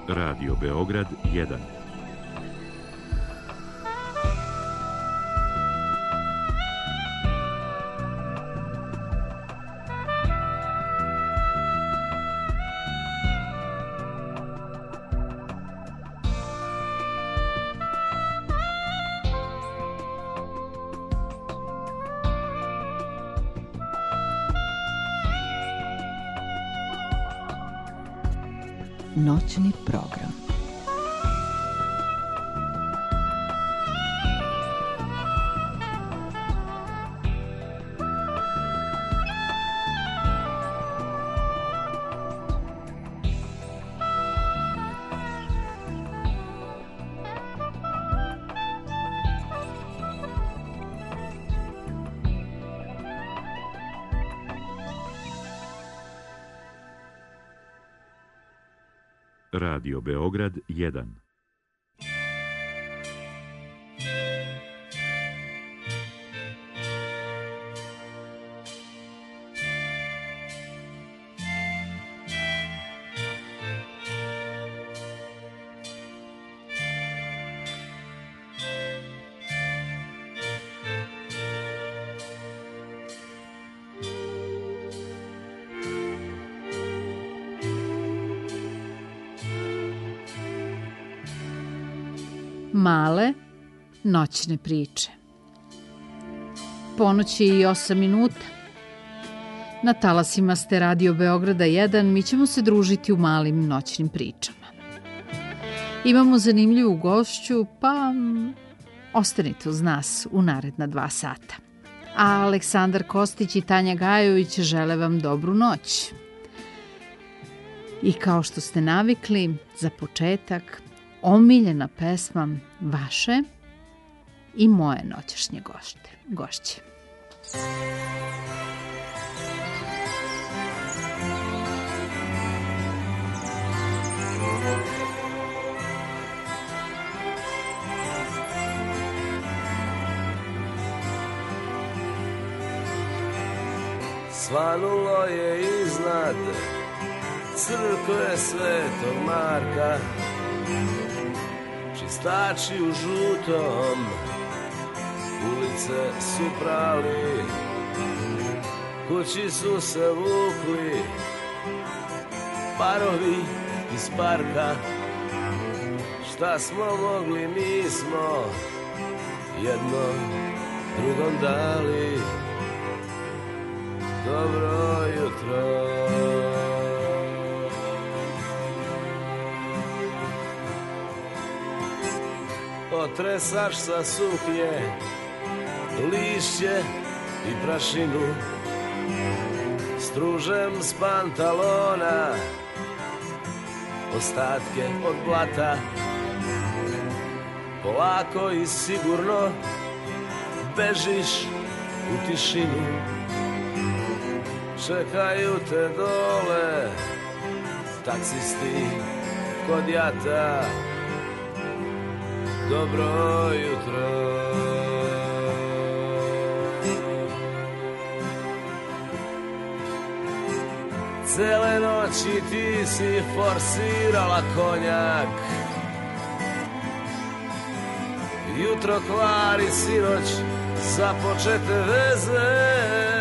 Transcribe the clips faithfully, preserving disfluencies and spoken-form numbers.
Radio Beograd jedan. Noćni program. Radio Beograd jedan. Male noćne priče. Ponoć je i osam minuta. Na talasima ste Radio Beograda jedan, mi ćemo se družiti u malim noćnim pričama. Imamo zanimljivu gošću, pa ostanite uz nas u naredna dva sata. A Aleksandar Kostić i Tanja Gajović žele vam dobru noć. I kao što ste navikli, za početak omiljena pesma vaše i moje noćašnje gošte, gošće. Svanulo je iznad crkve Svetog Marka, čistači u žutom ulice su prali, kući su se vukli parovi iz parka. Šta smo mogli mi smo jednom drugom dali dobro jutro. Otresaš sa suknje lišće i prašinu, stružem s pantalona ostatke od blata. Polako i sigurno bežiš u tišinu, čekaju te dole taksisti kod jata. Dobro jutro. Cele noći ti si forsirala konjak, jutro kvari sinoć započete veze.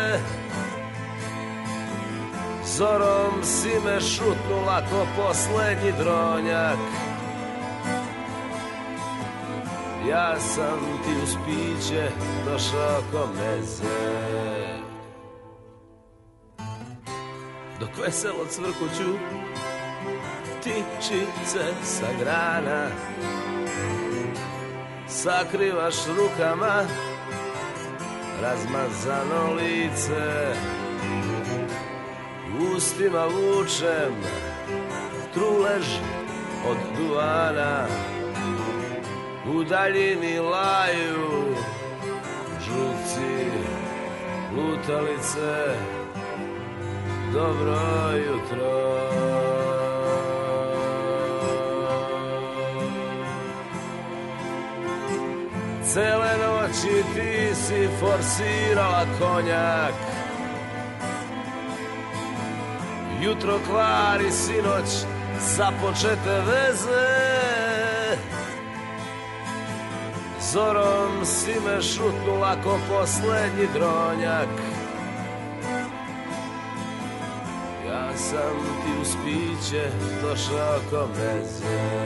Zorom si me šutnula ko poslednji dronjak. Ja sam ti uz piće došao ko meze. Dok veselo cvrkuću ptičice sa grana, sakrivaš rukama razmazano lice. Ustima vučem trulež od duvana, u daljini laju žuci lutalice. Dobro jutro. Cele noći ti si forsirala konjak, jutro kvari sinoć započete veze. Zorom si me šutnula ko posljednji dronjak. Ja sam ti uz piće došao ko meze.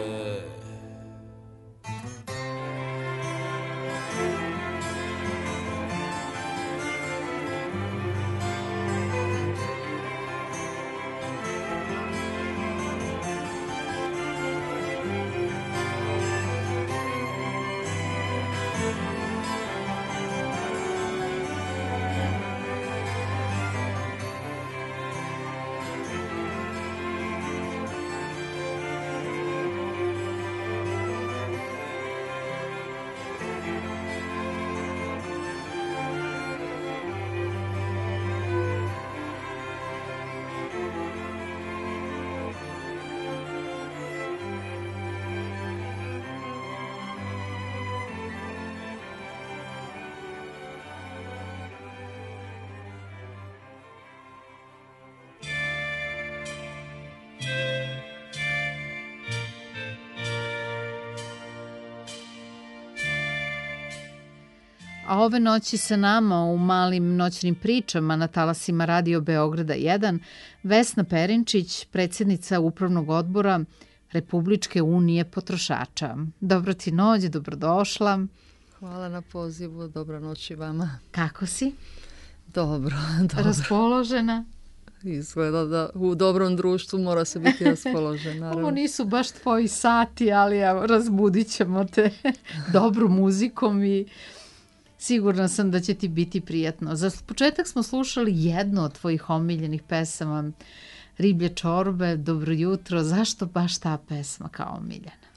A ove noći sa nama u malim noćnim pričama na talasima Radio Beograda jedan Vesna Perinčić, predsjednica Upravnog odbora Republičke unije potrošača. Dobro ti noć, dobrodošla. Hvala na pozivu, dobra noć i vama. Kako si? Dobro, dobro. Raspoložena? Izgleda da u dobrom društvu mora se biti raspoložen, naravno. Ovo nisu baš tvoji sati, ali evo, razbudit ćemo te dobru muzikom i sigurna sam da će ti biti prijatno. Za početak smo slušali jednu od tvojih omiljenih pesama, Riblje čorbe, Dobro jutro. Zašto baš ta pesma kao omiljena?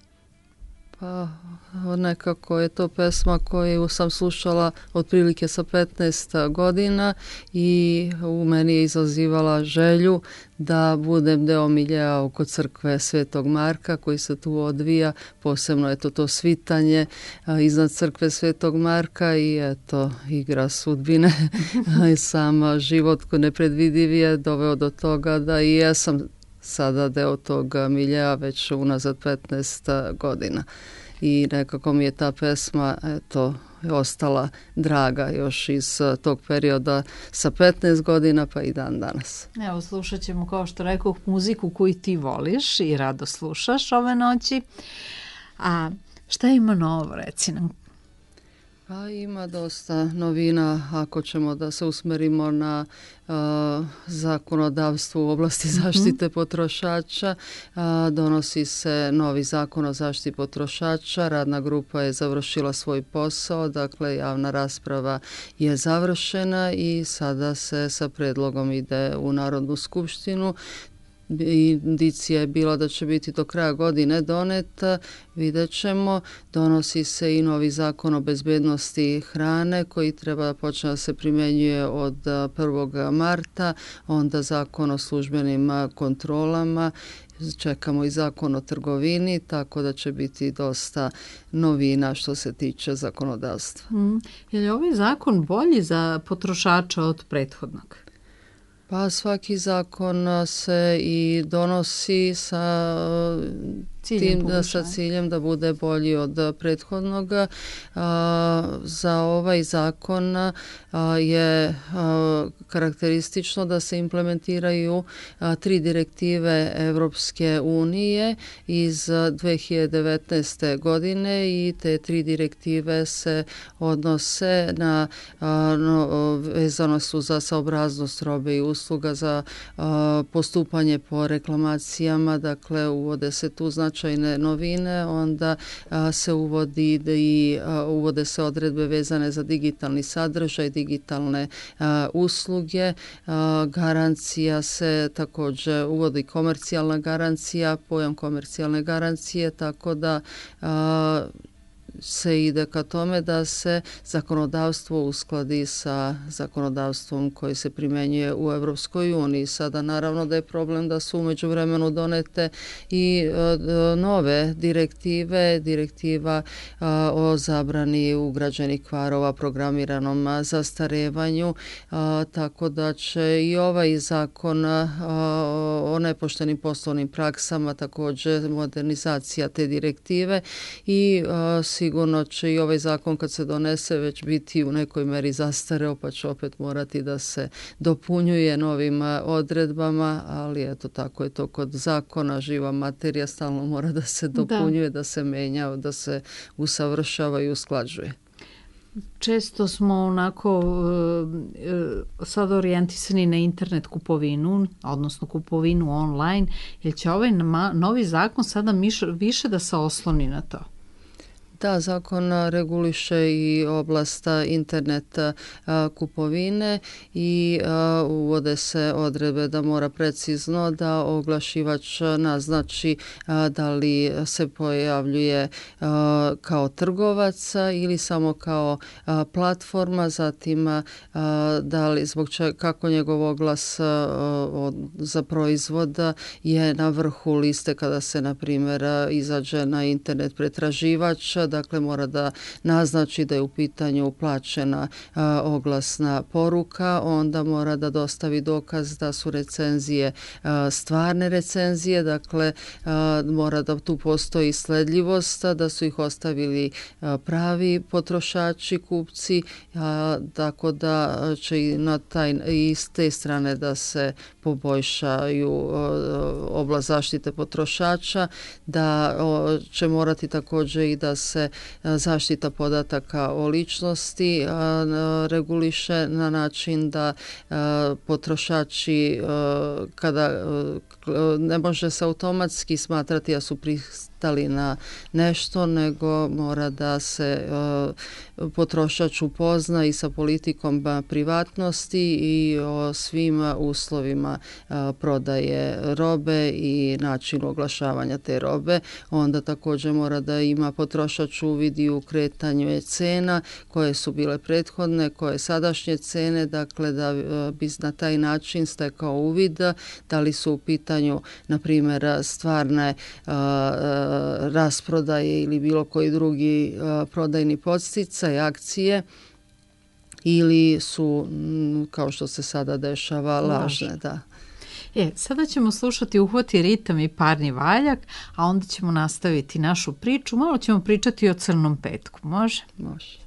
Pa nekako je to pesma koju sam slušala otprilike sa petnaest godina i u meni je izazivala želju da budem deo miljeja oko crkve Svetog Marka koji se tu odvija, posebno je to to svitanje iznad crkve Svetog Marka i eto igra sudbine i sam život koji nepredvidiv je doveo do toga da i ja sam sada deo tog miljeja već unazad petnaest godina. I nekako mi je ta pesma eto, ostala draga još iz tog perioda sa petnaest godina pa i dan danas. Evo, slušat ćemo, kao što rekao, muziku koju ti voliš i rado slušaš ove noći. A šta ima novo, reci nam? Pa ima dosta novina ako ćemo da se usmerimo na uh, zakonodavstvo u oblasti zaštite mm-hmm. potrošača. Uh, donosi se novi zakon o zaštiti potrošača. Radna grupa je završila svoj posao, dakle javna rasprava je završena i sada se sa predlogom ide u Narodnu skupštinu. Indicija je bila da će biti do kraja godine doneta, vidjet ćemo. Donosi se i novi zakon o bezbednosti hrane koji treba da počne da se primjenjuje od prvog marta, onda zakon o službenim kontrolama, čekamo i zakon o trgovini, tako da će biti dosta novina što se tiče zakonodavstva. Mm. Je li ovaj zakon bolji za potrošača od prethodnog? Pa svaki zakon se i donosi sa ciljem, tim, sa ciljem da bude bolji od prethodnog. A, za ovaj zakon a, je a, karakteristično da se implementiraju a, tri direktive Evropske unije iz dve hiljade devetnaeste. godine i te tri direktive se odnose na a, no, vezano su za saobraznost robe i usluga, za a, postupanje po reklamacijama, dakle uvode se tu značajne novine, onda a, se uvodi i a, uvode se odredbe vezane za digitalni sadržaj, digitalne a, usluge, a, garancija se također uvodi komercijalna garancija, pojam komercijalne garancije, tako da a, se ide ka tome da se zakonodavstvo uskladi sa zakonodavstvom koji se primjenjuje u Europskoj uniji. Sada naravno da je problem da su u međuvremenu donete i nove direktive, direktiva o zabrani ugrađenih kvarova, programiranom zastarevanju, tako da će i ovaj zakon o nepoštenim poslovnim praksama, također modernizacija te direktive i sigurno će i ovaj zakon kad se donese već biti u nekoj meri zastareo, pa će opet morati da se dopunjuje novim odredbama, ali eto tako je to kod zakona, živa materija stalno mora da se dopunjuje, da, da se menja, da se usavršava i usklađuje. Često smo onako e, sad orijentisani na internet kupovinu, odnosno kupovinu online, jer će ovaj novi zakon sada miš, više da se osloni na to? Da, zakon reguliše i oblast internet kupovine i uvode se odredbe da mora precizno da oglašivač naznači da li se pojavljuje kao trgovac ili samo kao platforma, zatim da li zbog čega, kako njegov oglas za proizvod je na vrhu liste kada se na primjer izađe na internet pretraživač. Dakle, mora da naznači da je u pitanju plaćena a, oglasna poruka, onda mora da dostavi dokaz da su recenzije a, stvarne recenzije, dakle a, mora da tu postoji sledljivost, da su ih ostavili a, pravi potrošači, kupci, a, tako da će i na taj, i s te strane da se poboljšaju oblast zaštite potrošača, da o, će morati također i da se zaštita podataka o ličnosti reguliše na način da potrošači kada ne može se automatski smatrati da su pristali na nešto, nego mora da se potrošač upozna i sa politikom privatnosti i o svim uslovima prodaje robe i načinu oglašavanja te robe. Onda također mora da ima potrošač uvid i u kretanju cena koje su bile prethodne, koje sadašnje cene, dakle da bi na taj način stekao uvid da li su u pitanju na primjer stvarne a, a, rasprodaje ili bilo koji drugi a, prodajni podsticaj, akcije ili su, kao što se sada dešava, lažne. Da. E, sada ćemo slušati Uhvati ritam i Parni valjak, a onda ćemo nastaviti našu priču. Malo ćemo pričati o Crnom petku. Može? Može.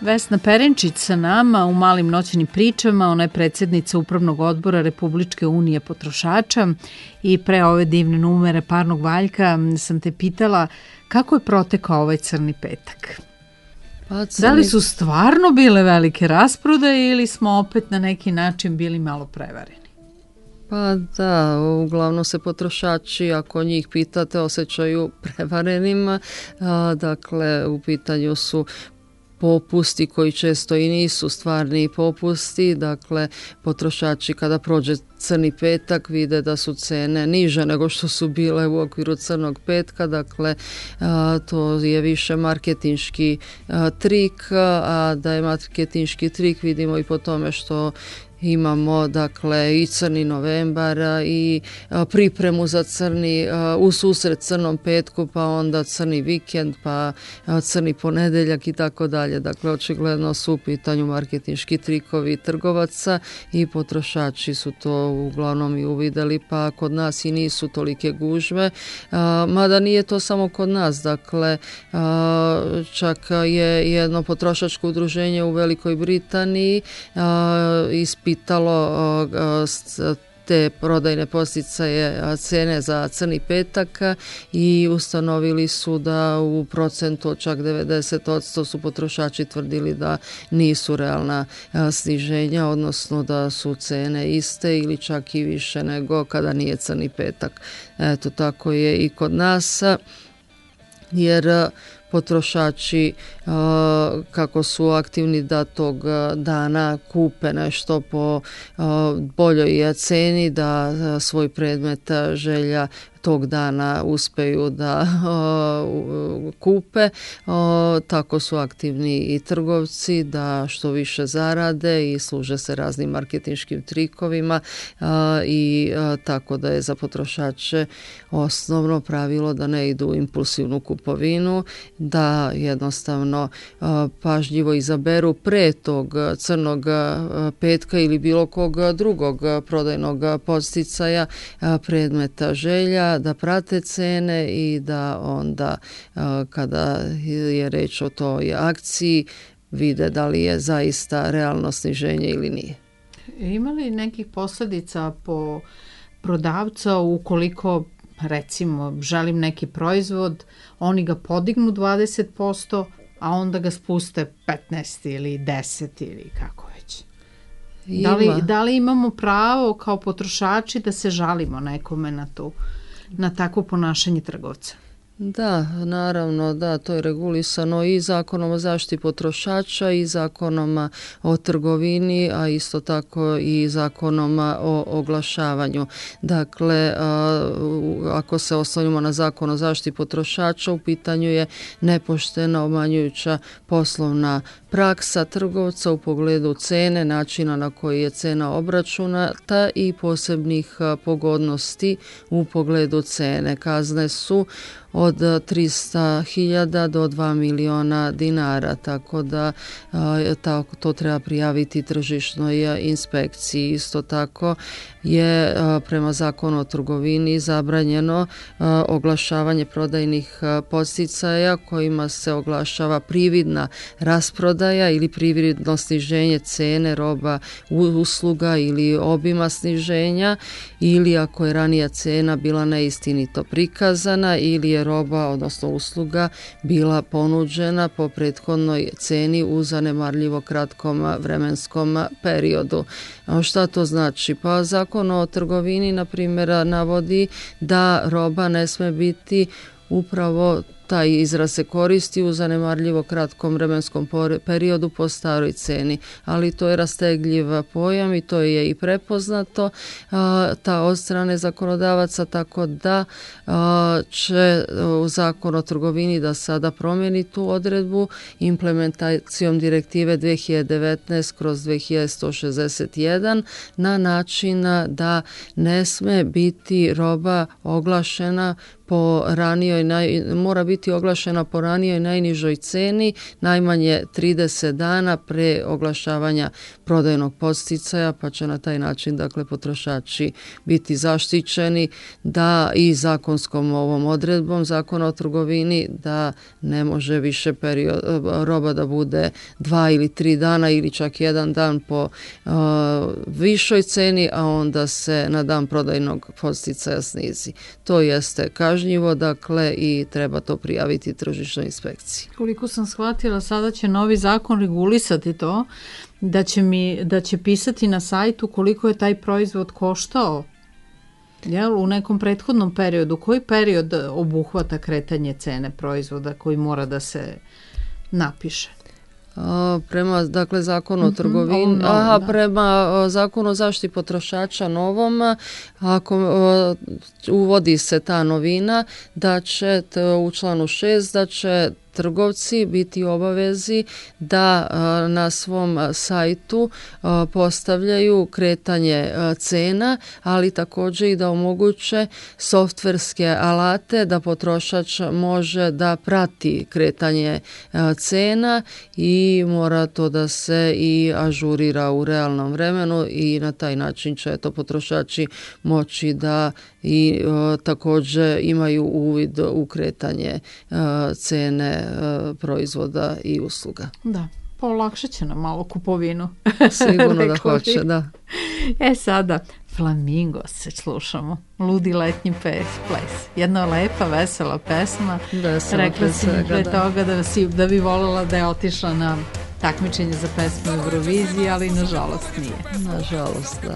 Vesna Perenčić sa nama u Malim noćnim pričama. Ona je predsjednica Upravnog odbora Republičke unije potrošača i pre ove divne numere Parnog valjka sam te pitala kako je protekao ovaj crni petak. Pa, crni... Da li su stvarno bile velike rasprodaje ili smo opet na neki način bili malo prevareni? Pa da, uglavnom se potrošači, ako njih pitate, osjećaju prevarenima. A, dakle, u pitanju su popusti koji često i nisu stvarni popusti, dakle potrošači kada prođe crni petak vide da su cene niže nego što su bile u okviru crnog petka, dakle a, to je više marketinški a, trik, a da je marketinški trik vidimo i po tome što imamo dakle i crni novembar i a, pripremu za crni a, u susret crnom petku, pa onda crni vikend, pa a, crni ponedeljak i tako dalje. Dakle, očigledno su u pitanju marketinški trikovi trgovaca i potrošači su to uglavnom i uvidjeli, pa kod nas i nisu tolike gužve. A, mada nije to samo kod nas, dakle a, čak je jedno potrošačko udruženje u Velikoj Britaniji a, ispitalo pitalo te prodajne podsticaje cene za crni petak i ustanovili su da u procentu od čak devedeset posto su potrošači tvrdili da nisu realna sniženja, odnosno da su cene iste ili čak i više nego kada nije crni petak. Eto, tako je i kod nas, jer potrošači kako su aktivni da tog dana kupe nešto po boljoj ceni, da svoj predmet želja tog dana uspeju da uh, kupe. Uh, tako su aktivni i trgovci da što više zarade i služe se raznim marketinškim trikovima uh, i uh, tako da je za potrošače osnovno pravilo da ne idu u impulsivnu kupovinu, da jednostavno uh, pažljivo izaberu pre tog crnog uh, petka ili bilo kog drugog prodajnog podsticaja uh, predmeta želja, da prate cene i da onda kada je reč o toj akciji vide da li je zaista realno sniženje ili nije. Ima li nekih posljedica po prodavca ukoliko recimo želim neki proizvod, oni ga podignu dvadeset posto, a onda ga spuste petnaest ili deset ili kako već? Da li, da li imamo pravo kao potrošači da se žalimo nekome na tu na takvo ponašanje trgovca? Da, naravno, da, to je regulisano i zakonom o zaštiti potrošača i zakonom o trgovini, a isto tako i zakonom o oglašavanju. Dakle, ako se oslonimo na zakon o zaštiti potrošača, u pitanju je nepoštena, obmanjujuća poslovna praksa trgovca u pogledu cene, načina na koji je cena obračunata i posebnih pogodnosti u pogledu cene. Kazne su od trista hiljada do dva miliona dinara, tako da tako, to treba prijaviti tržišnoj inspekciji. Isto tako je prema zakonu o trgovini zabranjeno oglašavanje prodajnih podsticaja kojima se oglašava prividna rasprodaja ili prividno sniženje cene roba, usluga ili obima sniženja, ili ako je ranija cena bila neistinito prikazana ili je roba, odnosno usluga, bila ponuđena po prethodnoj ceni u zanemarljivo kratkom vremenskom periodu. A šta to znači? Pa zakon o trgovini, na primjer, navodi da roba ne sme biti upravo taj izraz se koristi u zanemarljivo kratkom vremenskom periodu po staroj ceni, ali to je rastegljiv pojam i to je i prepoznato a, ta od strane zakonodavaca, tako da a, će u zakon o trgovini da sada promijeni tu odredbu implementacijom direktive dve hiljade devetnaest kroz dve hiljade sto šezdeset jedan na način da ne sme biti roba oglašena po ranijoj, mora biti biti oglašena po ranijoj najnižoj ceni najmanje trideset dana pre oglašavanja prodajnog podsticaja, pa će na taj način dakle potrošači biti zaštićeni da i zakonskom ovom odredbom Zakona o trgovini da ne može više period, roba da bude dva ili tri dana ili čak jedan dan po uh, višoj ceni, a onda se na dan prodajnog podsticaja snizi. To jeste kažnjivo, dakle, i treba to prijaviti tržišnoj inspekciji. Koliko sam shvatila, sada će novi zakon regulisati to, da će, mi, da će pisati na sajtu koliko je taj proizvod koštao. Jel, u nekom prethodnom periodu, koji period obuhvata kretanje cene proizvoda koji mora da se napiše? A, prema dakle zakonu o trgovini, mm-hmm, aha, da. prema a, zakonu o zaštiti potrošača novom, ako a, uvodi se ta novina da će t, u članu šest da će trgovci biti obavezi da a, na svom sajtu a, postavljaju kretanje a, cena, ali također i da omoguće softverske alate da potrošač može da prati kretanje a, cena i mora to da se i ažurira u realnom vremenu i na taj način će to potrošači moći da i a, također imaju uvid u kretanje a, cene proizvoda i usluga. Da, polakšat će nam malo kupovinu. Sigurno da hoće, da. E sada, Flamingo se slušamo. Ludi letnji pes, ples. Jedna lepa, vesela pesma. Vesela Rekla si mi pre da. toga da, si, da bi voljela da je otišla na takmičenje za pesmu Euroviziji, ali nažalost nije. Nažalost, da.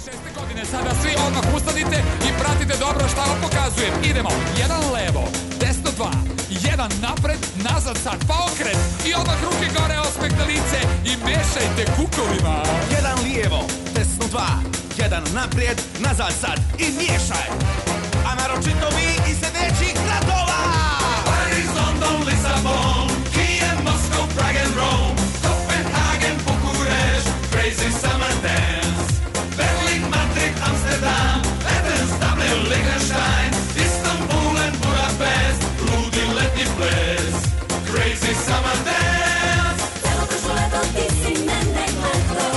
Sada svi odmah ustanite i pratite dobro šta vam pokazujem. Idemo, jedan levo, desno dva, jedan napred, nazad sad, pa okret. I odmah ruke gore, osmeh na lice i mešajte kukovima. Jedan lijevo, desno dva, jedan naprijed, nazad sad i miješaj. A naročito vi iz sljedećih gradova: Paris, London, Lisabon, Kiev, Moskva, Prague and Rome, Copenhagen, Bukurešt, Crazy Summer Dance, Berlin, Madrid, Amsterdam, Athens, Dublin, Liechtenstein, Istanbul and Budapest, ludi letnji ples, Crazy Summer Dance. Celo prošlo leto ti si mene gledao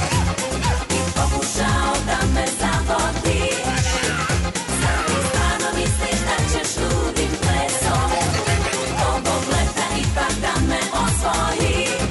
i pokušao da me zavodiš. Sad mi stvarno misliš da ćeš ludim plesom ovog leta ipak da me osvojiš.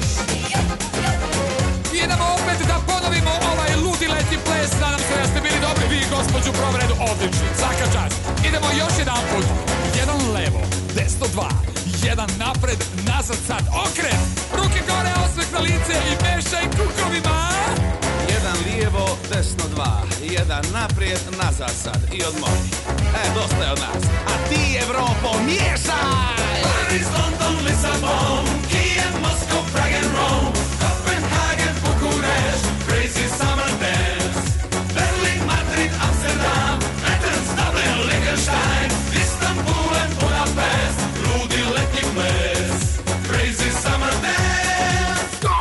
Idemo opet da ponovimo ovaj ludi letnji ples. Nadam se da ste bili dobri vi, gospođu Provredu, odlični, svaka čast. Idemo još jedan put. Jedan levo, desno dva, jedan napred, nazad sad, okret. Ruke gore, osmeh na lice i mešaj kukovima. Jedan lijevo, desno dva, jedan naprijed, nazad sad i odmori. E, dosta je od nas. A ti, Evropo, miješaj! Paris, London, Lisabon, Kiev, Moskva, Prague and Rome, Copenhagen, Bukurešt, Crazy Summer Dance, Berlin, Madrid, Amsterdam, Athens, Dublin, Liechtenstein, Istanbul and Budapest, ludi letnji ples, Crazy Summer Dance. Stop!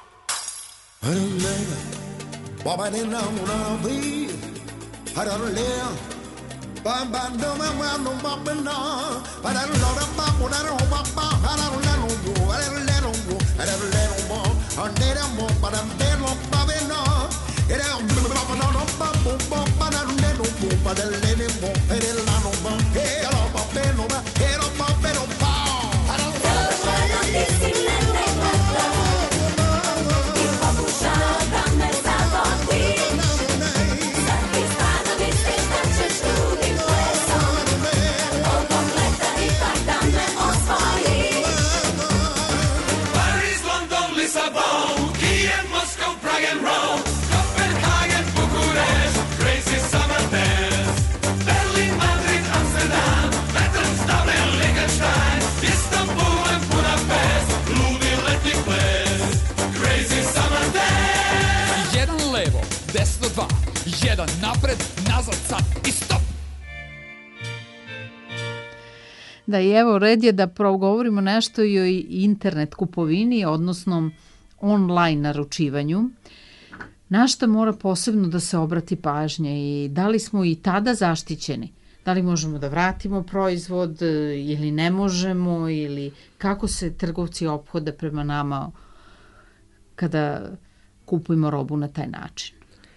Paris, London, Lisabon, Kiev, Moscow, Prague and Rome, Copenhagen, Bukurešt, Crazy Summer Dance, Berlin, Madrid, Amsterdam, Athens, Dublin, Liechtenstein, Istanbul and Budapest, ludi letnji ples, Crazy Summer Dance. Jedan levo, desno dva, jedan napred, nazad sad i stop. Da, i evo, red je da progovorimo nešto i o internet kupovini, odnosno online naručivanju. Na šta mora posebno da se obrati pažnja i da li smo i tada zaštićeni? Da li možemo da vratimo proizvod ili ne možemo, ili kako se trgovci ophode prema nama kada kupujemo robu na taj način?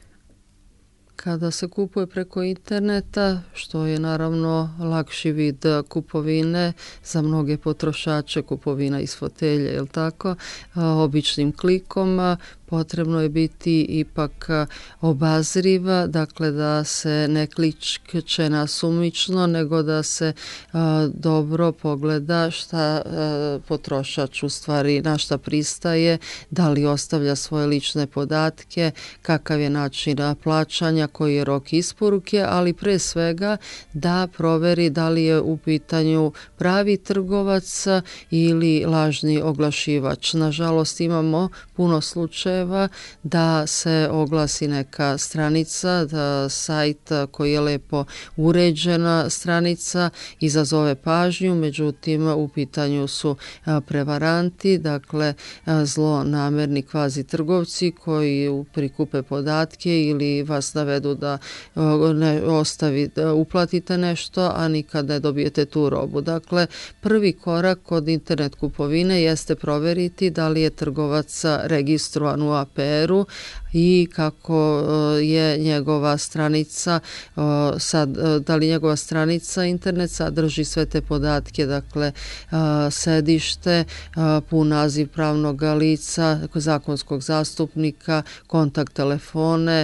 Kada se kupuje preko interneta, što je naravno lakši vid kupovine za mnoge potrošače, kupovina iz fotelje, je li tako, običnim klikom, potrebno je biti ipak obazriva, dakle da se ne kliče nasumično, nego da se a, dobro pogleda šta a, potrošač u stvari na šta pristaje, da li ostavlja svoje lične podatke, kakav je način plaćanja, koji je rok isporuke, ali pre svega da proveri da li je u pitanju pravi trgovac ili lažni oglašivač. Nažalost imamo puno slučajeva da se oglasi neka stranica, da sajt koji je lepo uređena stranica izazove pažnju, međutim u pitanju su prevaranti, dakle zlonamerni kvazi trgovci koji prikupe podatke ili vas navedu da ne ostavi, da uplatite nešto, a nikad ne dobijete tu robu. Dakle, prvi korak kod internet kupovine jeste proveriti da li je trgovac registrovan u A P R-u i kako je njegova stranica, sad, da li njegova stranica internet sadrži sve te podatke, dakle sedište, pun naziv pravnog lica, zakonskog zastupnika, kontakt telefone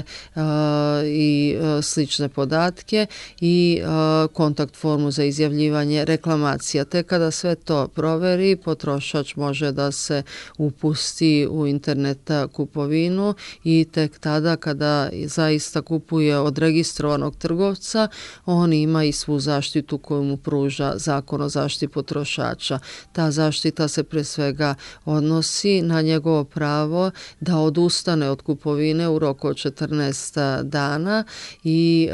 i slične podatke i kontakt formu za izjavljivanje reklamacija. Te kada sve to proveri, potrošač može da se upusti u internet kupovinu i tek tada kada zaista kupuje od registrovanog trgovca, on ima i svu zaštitu koju mu pruža Zakon o zaštiti potrošača. Ta zaštita se pre svega odnosi na njegovo pravo da odustane od kupovine u roku od četrnaest dana i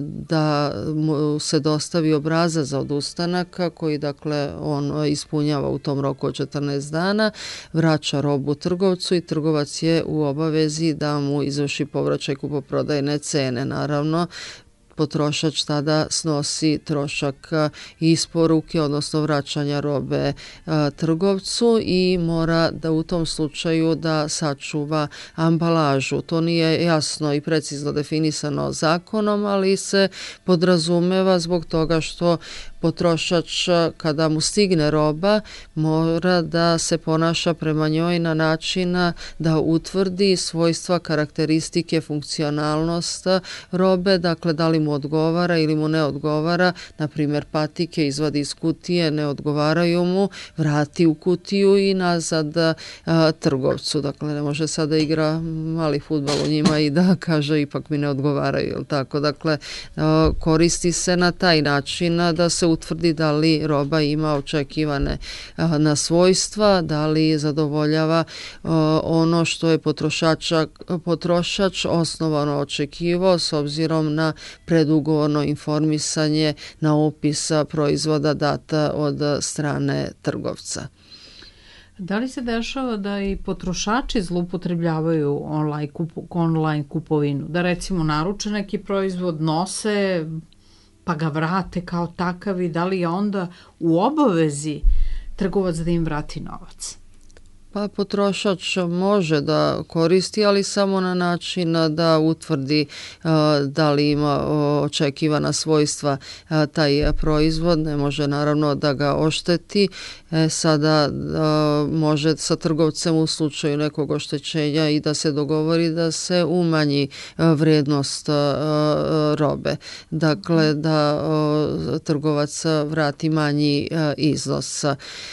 da mu se dostavi obrazac za odustanak koji dakle on ispunjava u tom roku od četrnaest dana, vraća robu trgovcu i trgovac je u obavezi da mu izvrši povraćaj kupoprodajne cene. Naravno, potrošač tada snosi trošak isporuke, odnosno vraćanja robe trgovcu i mora da u tom slučaju da sačuva ambalažu. To nije jasno i precizno definisano zakonom, ali se podrazumeva zbog toga što potrošač kada mu stigne roba mora da se ponaša prema njoj na način da utvrdi svojstva, karakteristike, funkcionalnost robe, dakle da li mu odgovara ili mu ne odgovara, na primjer patike izvadi iz kutije, ne odgovaraju mu, vrati u kutiju i nazad a, trgovcu. Dakle, ne može sad da igra mali fudbal u njima i da kaže ipak mi ne odgovaraju, jel tako? Dakle, a, koristi se na taj način da se utvrdi da li roba ima očekivane a, na svojstva, da li zadovoljava a, ono što je potrošača, potrošač osnovano očekivao s obzirom na predugovorno informisanje na opis proizvoda data od strane trgovca. Da li se dešava da i potrošači zloupotrebljavaju online, kupu, online kupovinu? Da recimo naruče neki proizvod, nose pa ga vrate kao takav i da li je onda u obavezi trgovac da im vrati novac? Pa potrošač može da koristi, ali samo na način da utvrdi da li ima očekivana svojstva taj proizvod. Ne može naravno da ga ošteti. E, sada može sa trgovcem u slučaju nekog oštećenja i da se dogovori da se umanji vrijednost robe. Dakle, da trgovac vrati manji iznos.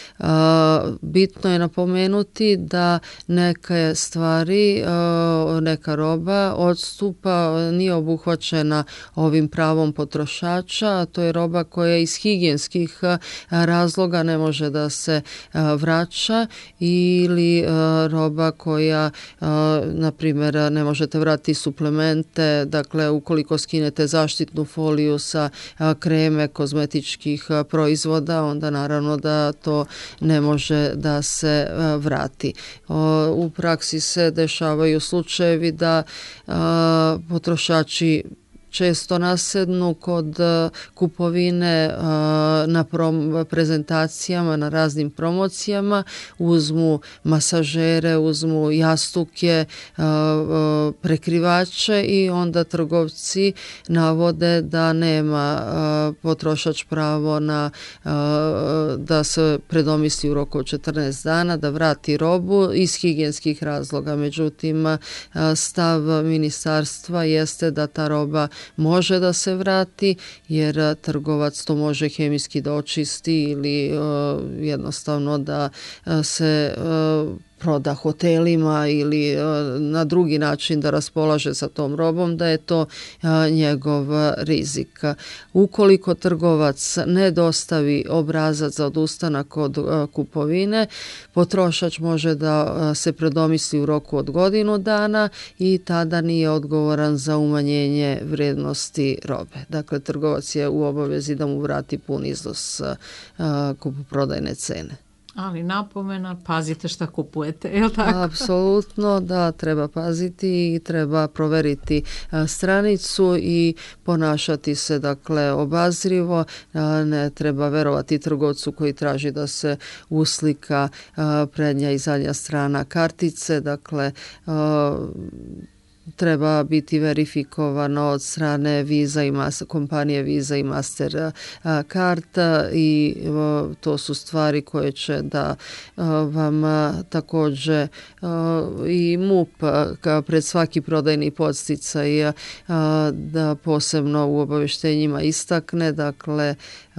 Bitno je napomenuti da neke stvari, neka roba odstupa, nije obuhvaćena ovim pravom potrošača, a to je roba koja iz higijenskih razloga ne može da se vraća ili roba koja, na primjer, ne možete vratiti suplemente, dakle ukoliko skinete zaštitnu foliju sa kreme kozmetičkih proizvoda, onda naravno da to ne može da se vrati. U praksi se dešavaju slučajevi da potrošači često nasednu kod kupovine na prom, prezentacijama, na raznim promocijama, uzmu masažere, uzmu jastuke, prekrivače i onda trgovci navode da nema potrošač pravo na da se predomisli u roku od četrnaest dana, da vrati robu iz higijenskih razloga. Međutim, stav ministarstva jeste da ta roba može da se vrati jer trgovac to može hemijski da očisti ili jednostavno da se proda hotelima ili na drugi način da raspolaže sa tom robom, da je to njegov rizik. Ukoliko trgovac ne dostavi obrazac za odustanak od kupovine, potrošač može da se predomisli u roku od godinu dana i tada nije odgovoran za umanjenje vrednosti robe. Dakle, trgovac je u obavezi da mu vrati pun iznos kupoprodajne cene. Ali napomena, pazite šta kupujete, je li tako? Apsolutno, da, treba paziti i treba proveriti a, stranicu i ponašati se, dakle, obazrivo. A, ne treba verovati trgovcu koji traži da se uslika a, prednja i zadnja strana kartice, dakle, a, treba biti verifikovano od strane Visa i Master, kompanije Visa i Master karta i to su stvari koje će da vam također i M U P pred svaki prodajni podsticaj da posebno u obavještenjima istakne, dakle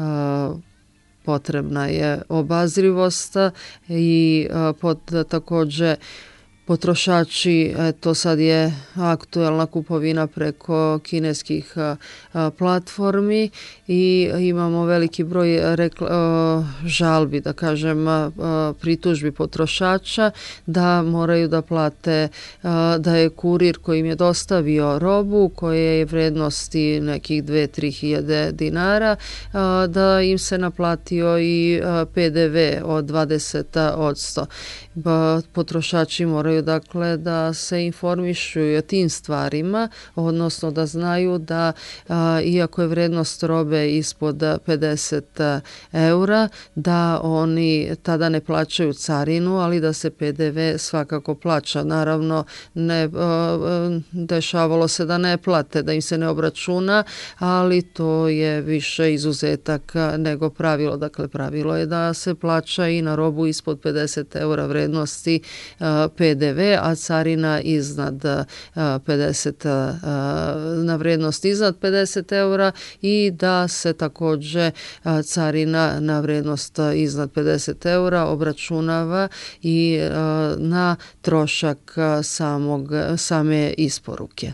potrebna je obazrivost i pod, također potrošači, to sad je aktuelna kupovina preko kineskih platformi i imamo veliki broj rekla, žalbi, da kažem, pritužbi potrošača da moraju da plate, da je kurir koji im je dostavio robu koje je vrednosti nekih dve do tri hiljade dinara, da im se naplatio i P D V od dvadeset posto. Potrošači moraju, dakle, da se informišu o tim stvarima, odnosno da znaju da a, iako je vrednost robe ispod pedeset eura, da oni tada ne plaćaju carinu, ali da se P D V svakako plaća. Naravno, ne, a, dešavalo se da ne plate, da im se ne obračuna, ali to je više izuzetak nego pravilo. Dakle, pravilo je da se plaća i na robu ispod pedeset eura vrednosti a, P D V, a carina iznad pedeset, na vrednost iznad pedeset eura i da se također carina na vrednost iznad pedeset eura obračunava i na trošak samog, same isporuke.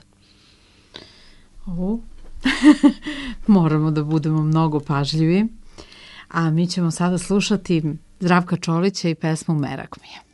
O, moramo da budemo mnogo pažljivi, a mi ćemo sada slušati Zdravka Čolića i pesmu Merak mi je.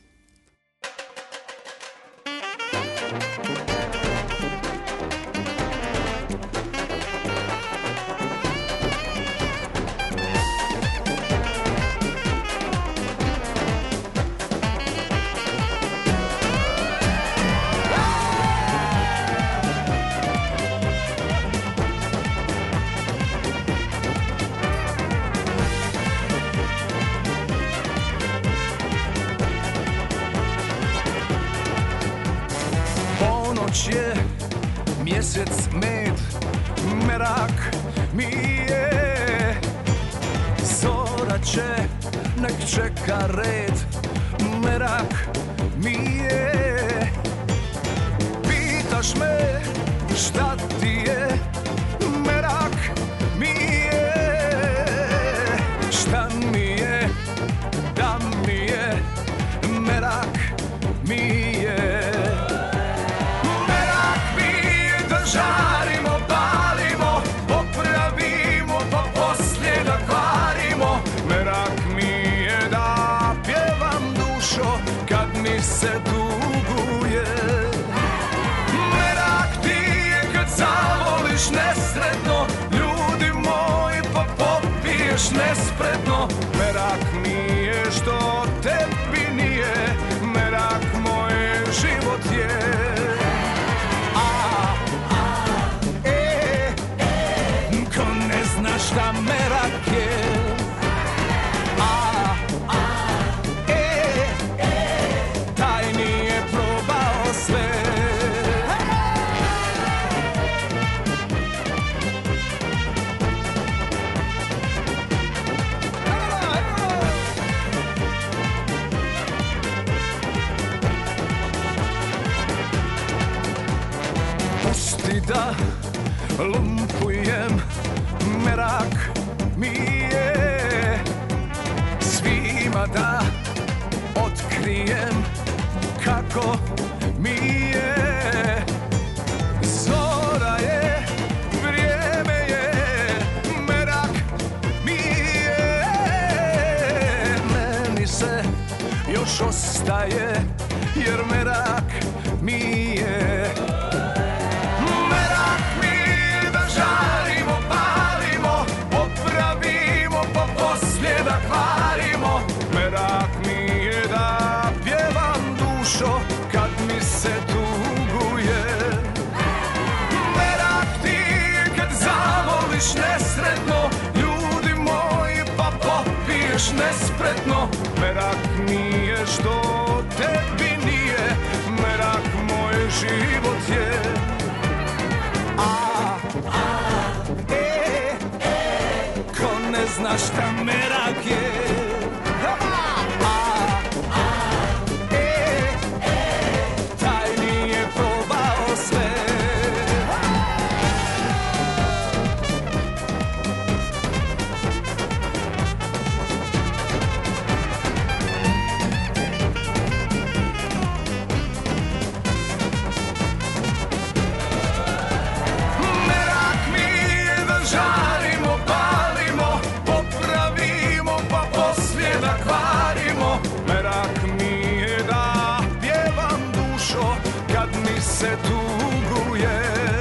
je mjesec med, merak mi je. Zora će, nek čeka red, merak mi je. Pitaš me šta ti je, merak mi je. Šta mi je, da mi je, merak mi je. Žarimo, palimo, popravimo, pa poslije da kvarimo. Merak mi je da pjevam dušo kad mi se duguje. Merak ti je kad zavoliš nesretno, ljudi moji, pa popiješ nespretno. Merak mi je što tebi nije, merak moj život je. da lumpujem, merak mi je svima da otkrijem kako mi je. Zora je, vrijeme je, merak mi je. Meni se još ostaje, jer merak mi je. Merak mi je da žarimo, palimo, popravimo, pa poslije da kvarimo. Merak mi je da pjevam dušo kad mi se tuguje. Merak ti je kad zavoliš nesretno, ljudi moji, pa popiješ nespretno. Merak mi je što tebi nije, merak moj život je. A, a, e, e, ko ne zna šta merak je. Se tuguje.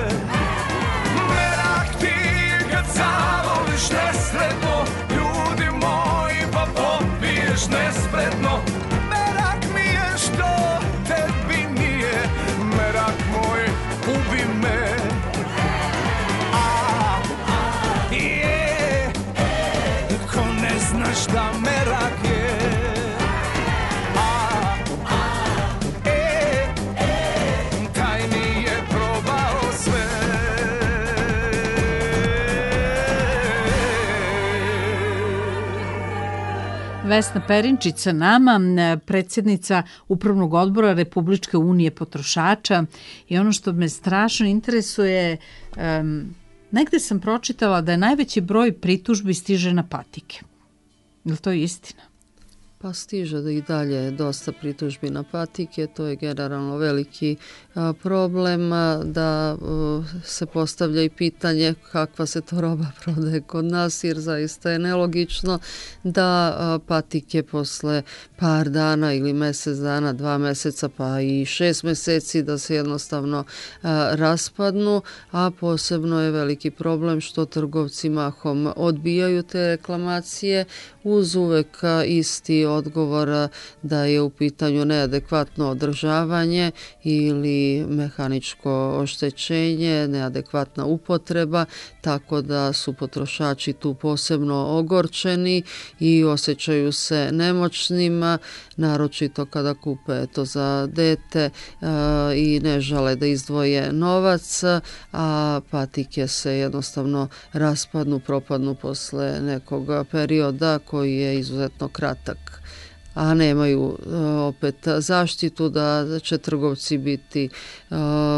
Merak ti kad zavoliš nesretno, ljudi moji, pa popiješ nespretno. Merak mi je što tebi nije, merak moj, ubi me. A, je, ko ne zna šta merak je. Vesna Perinčić sa nama, predsjednica Upravnog odbora Republičke unije potrošača, i ono što me strašno interesuje, um, negde sam pročitala da je najveći broj pritužbi stiže na patike. Je li to istina? Pa stiže da i dalje dosta pritužbi na patike, to je generalno veliki a, problem, a, da a, se postavlja i pitanje kakva se to roba prodaje kod nas, jer zaista je nelogično da a, patike posle par dana ili mjesec dana, dva mjeseca pa i šest mjeseci da se jednostavno a, raspadnu, a posebno je veliki problem što trgovci mahom odbijaju te reklamacije uz uvek isti odgovor da je u pitanju neadekvatno održavanje ili mehaničko oštećenje, neadekvatna upotreba, tako da su potrošači tu posebno ogorčeni i osjećaju se nemoćnima, naročito kada kupe to za dete i ne žele da izdvoje novac, a patike se jednostavno raspadnu, propadnu posle nekog perioda koji je izuzetno kratak, a nemaju opet zaštitu da će trgovci biti uh,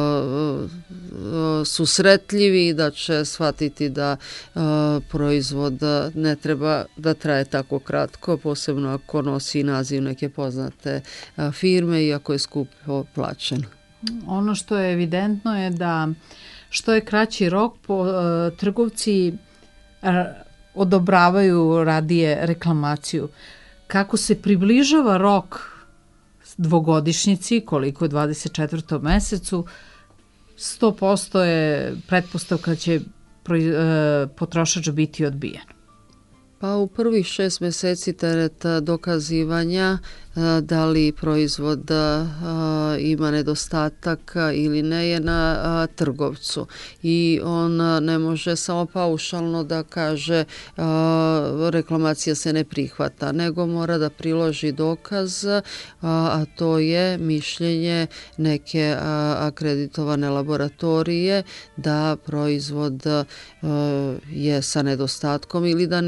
susretljivi i da će shvatiti da uh, proizvod ne treba da traje tako kratko, posebno ako nosi naziv neke poznate uh, firme i ako je skupo plaćen. Ono što je evidentno je da što je kraći rok, po, uh, trgovci uh, odobravaju radije reklamaciju. Kako se približava rok dvogodišnjici, koliko je dvadeset četvrtom mesecu, sto posto je pretpostavka da će potrošač biti odbijen. Pa u prvih šest mjeseci teret dokazivanja da li proizvod ima nedostatak ili ne je na trgovcu i on ne može samo paušalno da kaže reklamacija se ne prihvata, nego mora da priloži dokaz, a to je mišljenje neke akreditovane laboratorije da proizvod je sa nedostatkom ili da nije sa nedostatkom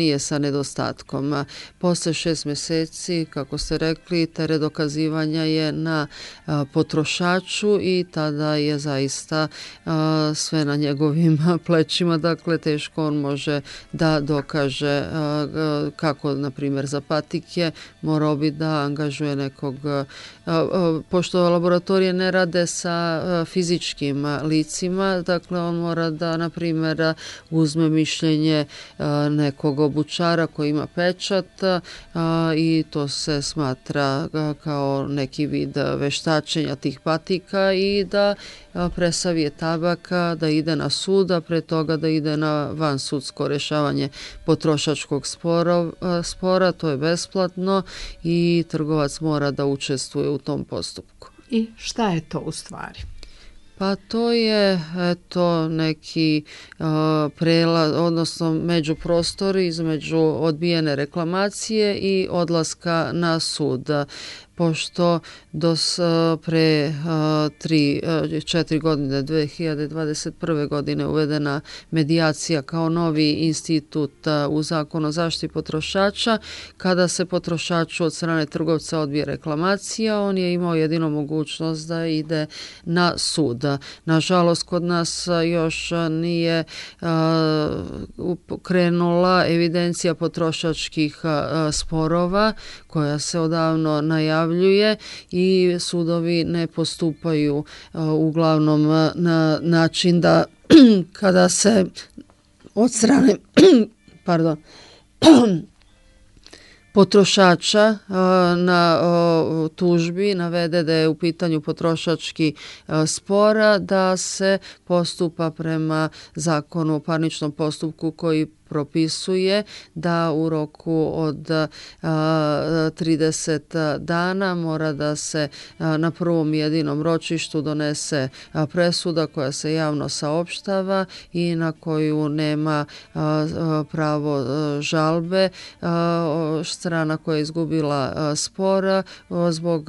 nedostatkom. Posle šest mjeseci, kako ste rekli, teret dokazivanja je na potrošaču i tada je zaista sve na njegovim plećima, dakle teško on može da dokaže kako, na primjer, za patike morao bi da angažuje nekog, pošto laboratorije ne rade sa fizičkim licima, dakle on mora da, na primjer, uzme mišljenje nekog obućara koji ima pečat i to se smatra kao neki vid veštačenja tih patika i da presavije tabaka, da ide na sud, a pre toga da ide na vansudsko rješavanje potrošačkog spora, spora, to je besplatno i trgovac mora da učestvuje u tom postupku. I šta je to u stvari? Pa to je eto neki uh, prelaz, odnosno međuprostori između odbijene reklamacije i odlaska na sud. Pošto do pre tri, četiri godine, dve hiljade dvadeset prve godine uvedena medijacija kao novi institut u Zakonu o zaštiti potrošača, kada se potrošaču od strane trgovca odbije reklamacija, on je imao jedino mogućnost da ide na sud. Nažalost, kod nas još nije krenula evidencija potrošačkih sporova koja se odavno najavljuje i sudovi ne postupaju uh, uglavnom na način da kada se od strane pardon potrošača na tužbi navede da je u pitanju potrošački spora, da se postupa prema Zakonu o parničnom postupku koji propisuje da u roku od trideset dana mora da se na prvom jedinom ročištu donese presuda koja se javno saopštava i na koju nema pravo žalbe strana koja je izgubila spora zbog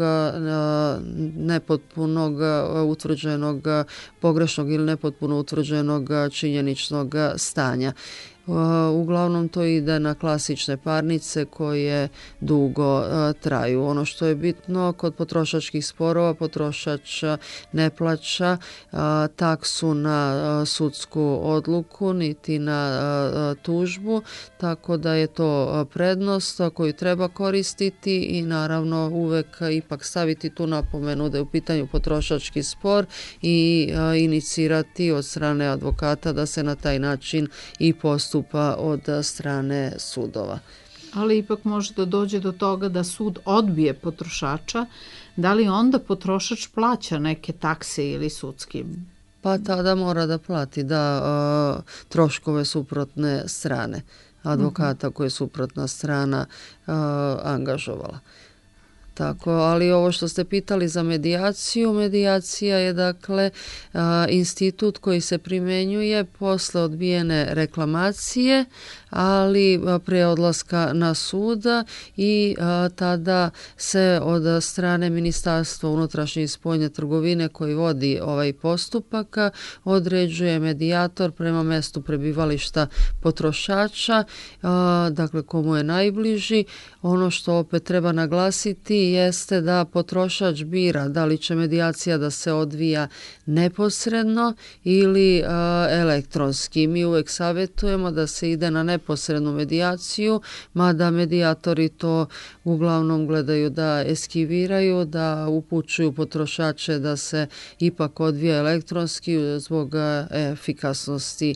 nepotpunog utvrđenog pogrešnog ili nepotpuno utvrđenog činjeničnog stanja. Uglavnom to ide na klasične parnice koje dugo traju. Ono što je bitno kod potrošačkih sporova, potrošač ne plaća taksu na sudsku odluku niti na tužbu, tako da je to prednost koju treba koristiti i naravno uvek ipak staviti tu napomenu da je u pitanju potrošački spor i inicirati od strane advokata da se na taj način i postupa od strane sudova. Ali ipak može da dođe do toga da sud odbije potrošača. Da li onda potrošač plaća neke takse ili sudski? Pa tada mora da plati da troškove suprotne strane, advokata koje je suprotna strana angažovala. Tako, ali ovo što ste pitali za medijaciju, medijacija je dakle institut koji se primjenjuje posle odbijene reklamacije, ali pre odlaska na suda i tada se od strane Ministarstva unutrašnje i spoljne trgovine koji vodi ovaj postupak određuje medijator prema mestu prebivališta potrošača, dakle komu je najbliži. Ono što opet treba naglasiti jeste da potrošač bira da li će medijacija da se odvija neposredno ili elektronski. Mi uvek savjetujemo da se ide na neposrednu medijaciju, mada medijatori to uglavnom gledaju da eskiviraju, da upućuju potrošače da se ipak odvija elektronski zbog efikasnosti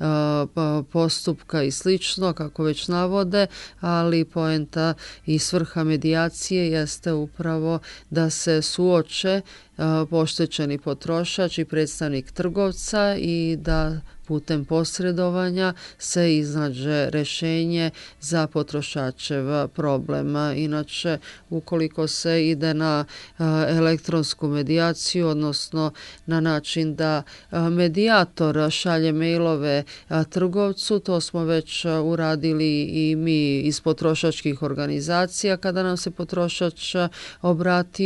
postupka i slično, kako već navode, ali poenta i svrha medijacije jeste upravo da se suoče poštećeni potrošač i predstavnik trgovca i da putem posredovanja se iznađe rješenje za potrošačev problema. Inače, ukoliko se ide na elektronsku medijaciju, odnosno na način da medijator šalje mailove trgovcu, to smo već uradili i mi iz potrošačkih organizacija kada nam se potrošač obratio,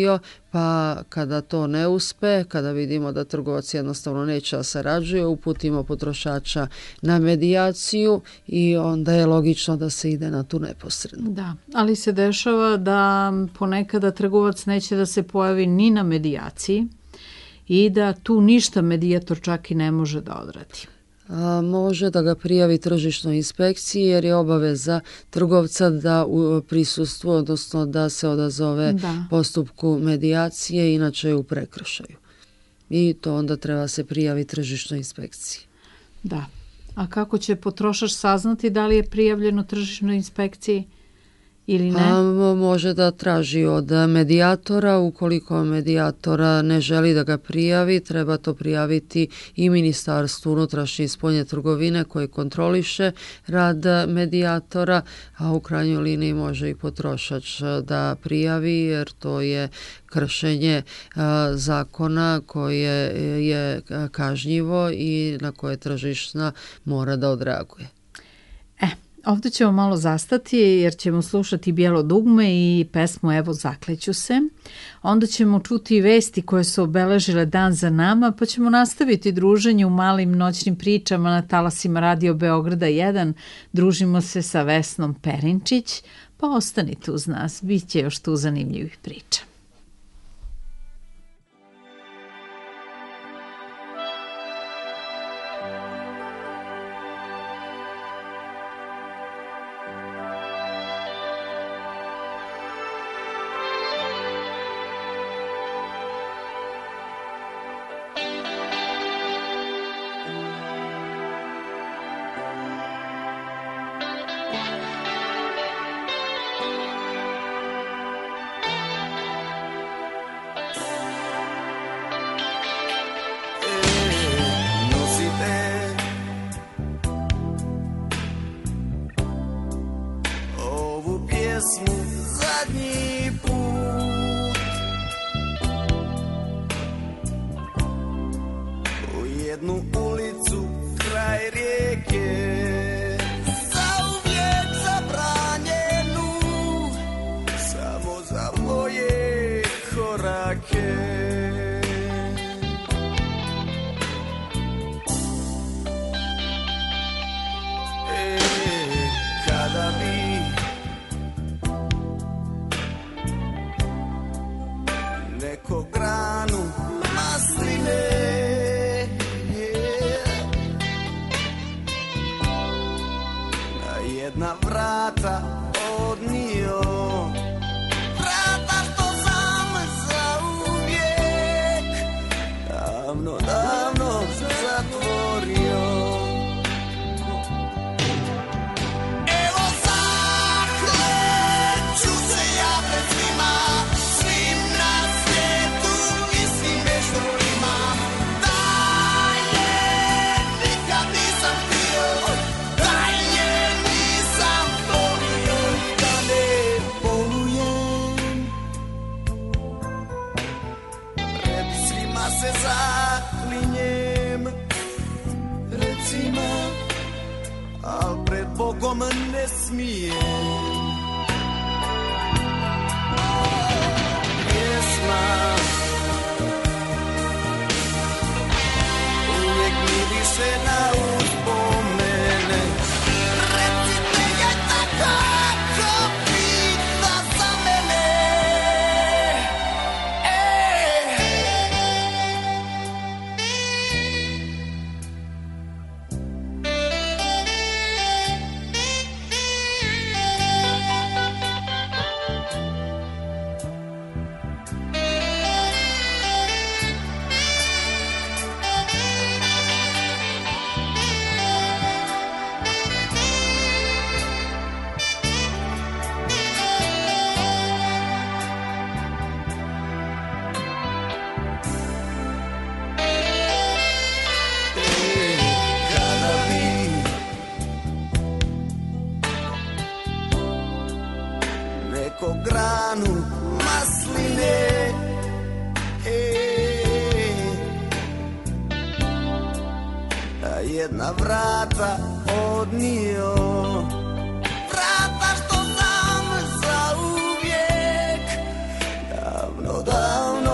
pa kada to ne uspe, kada vidimo da trgovac jednostavno neće da sarađuje, uputimo potrošača na medijaciju i onda je logično da se ide na tu neposrednu. Da, ali se dešava da ponekada trgovac neće da se pojavi ni na medijaciji i da tu ništa medijator čak i ne može da odradi. A, može da ga prijavi tržišnoj inspekciji jer je obaveza trgovca da u prisustvu, odnosno da se odazove Da. postupku medijacije, inače je u prekršaju. I to onda treba se prijavi tržišnoj inspekciji. Da. A kako će potrošač saznati da li je prijavljeno tržišnoj inspekciji ili ne? A, mo- može da traži od medijatora, ukoliko medijatora ne želi da ga prijavi, treba to prijaviti i Ministarstvu unutrašnje i spoljne trgovine koje kontroliše rad medijatora, a u krajnjoj liniji može i potrošač da prijavi jer to je kršenje a, zakona koje je kažnjivo i na koje tržišna mora da odreaguje. E, ovdje ćemo malo zastati jer ćemo slušati Bijelo dugme i pesmu Evo zakleću se. Onda ćemo čuti vesti koje su obeležile dan za nama, pa ćemo nastaviti druženje u malim noćnim pričama na talasima Radio Beograda jedan. Družimo se sa Vesnom Perinčić, pa ostanite uz nas, bit će još tu zanimljivih priča. Jedna vrata odnio, vrata što sam zauvijek davno, davno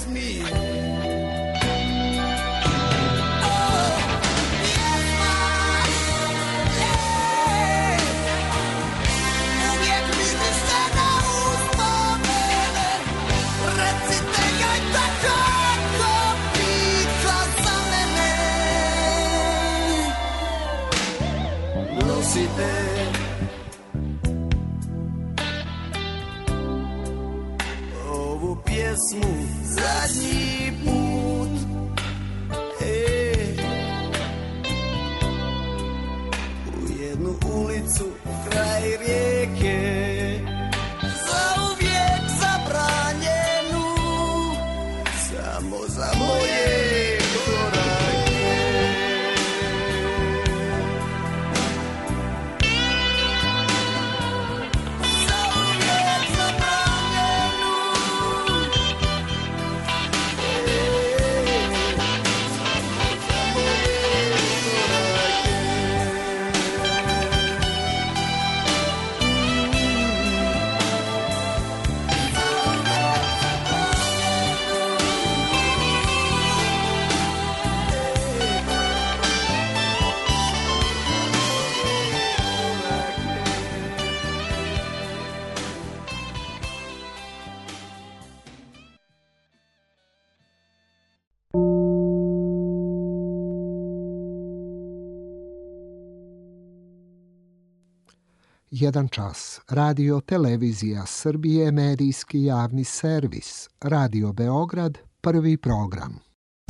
smije. Ovu pjesmu zadnji put, e, u jednu ulicu kraj rijeke, zauvijek zabranjenu, samo za moje korake. Jedan čas. Radio Televizija Srbije, medijski javni servis. Radio Beograd, prvi program.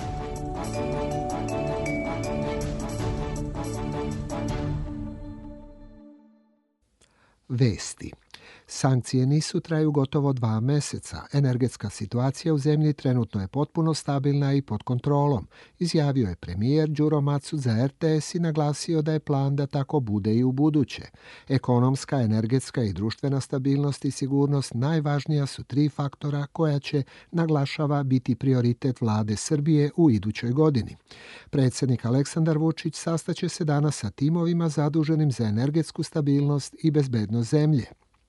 Vesti. Sankcije nisu traju gotovo dva meseca. Energetska situacija u zemlji trenutno je potpuno stabilna i pod kontrolom, izjavio je premijer Đuro Macud za er te es i naglasio da je plan da tako bude i u buduće. Ekonomska, energetska i društvena stabilnost i sigurnost najvažnija su tri faktora koja će, naglašava, biti prioritet vlade Srbije u idućoj godini. Predsjednik Aleksandar Vučić sastaće se danas sa timovima zaduženim za energetsku stabilnost i bezbednost zemlje.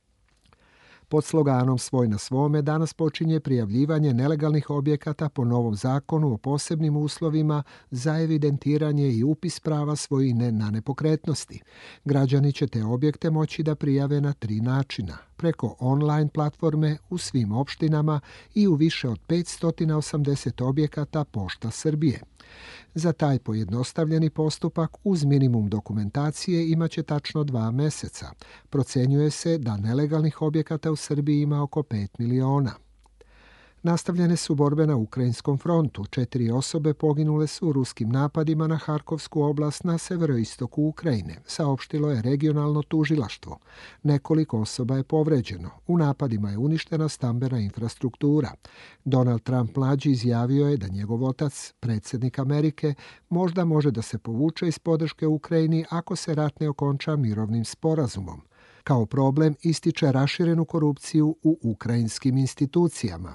Pod sloganom Svoj na svome danas počinje prijavljivanje nelegalnih objekata po novom zakonu o posebnim uslovima za evidentiranje i upis prava svojine na nepokretnosti. Građani će te objekte moći da prijave na tri načina. Preko online platforme u svim opštinama i u više od petsto osamdeset objekata Pošta Srbije. Za taj pojednostavljeni postupak uz minimum dokumentacije imaće tačno dva meseca. Procenjuje se da nelegalnih objekata u Srbiji ima oko pet miliona. Nastavljene su borbe na Ukrajinskom frontu. Četiri osobe poginule su u ruskim napadima na Harkovsku oblast na severoistoku Ukrajine, saopštilo je regionalno tužilaštvo. Nekoliko osoba je povređeno. U napadima je uništena stambena infrastruktura. Donald Trump mlađi izjavio je da njegov otac, predsjednik Amerike, možda može da se povuče iz podrške Ukrajini ako se rat ne okonča mirovnim sporazumom. Kao problem ističe raširenu korupciju u ukrajinskim institucijama.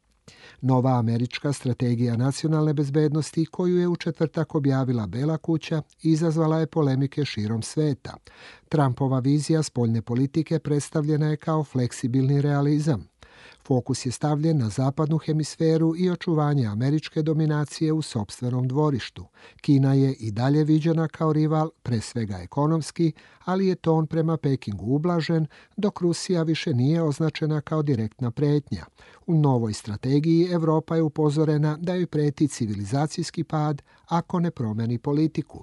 Nova američka strategija nacionalne bezbednosti, koju je u četvrtak objavila Bela kuća, izazvala je polemike širom sveta. Trumpova vizija spoljne politike predstavljena je kao fleksibilni realizam. Fokus je stavljen na zapadnu hemisferu i očuvanje američke dominacije u sopstvenom dvorištu. Kina je i dalje viđena kao rival, pre svega ekonomski, ali je ton prema Pekingu ublažen, dok Rusija više nije označena kao direktna pretnja. U novoj strategiji Evropa je upozorena da joj preti civilizacijski pad ako ne promeni politiku.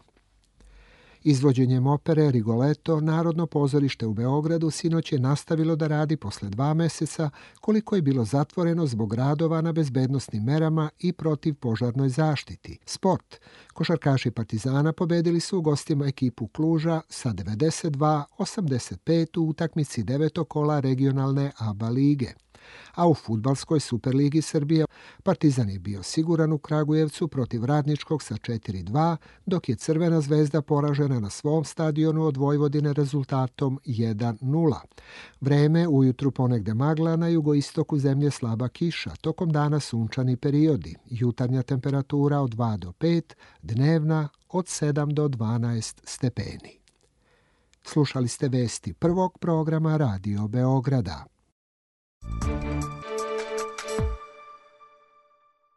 Izvođenjem opere Rigoletto, Narodno pozorište u Beogradu sinoć je nastavilo da radi posle dva meseca, koliko je bilo zatvoreno zbog radova na bezbednosnim merama i protiv požarnoj zaštiti. Sport. Košarkaši Partizana pobedili su u gostima ekipu Kluža sa devedeset dva osamdeset pet u utakmici devetog kola regionalne A B A lige. A u fudbalskoj Superligi Srbije Partizan je bio siguran u Kragujevcu protiv Radničkog sa četiri dva, dok je Crvena zvezda poražena na svom stadionu od Vojvodine rezultatom jedan nula. Vreme ujutru ponegde magla, na jugoistoku zemlje slaba kiša, tokom dana sunčani periodi, jutarnja temperatura od dva do pet, dnevna od sedam do dvanaest stepeni. Slušali ste vesti prvog programa Radio Beograda.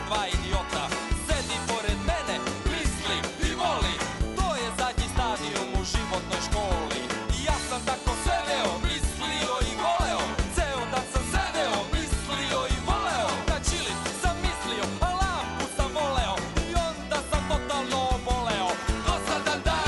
dva idiota sedi pored mene, misli i voli. To je zadnji stadijum u životnoj školi. I ja sam tako sedeo, mislio i voleo. Ceo dan sam sedeo, mislio i voleo. Na čili sam mislio, a lampu sam voleo. I onda sam totalno oboleo. Dosadan dan.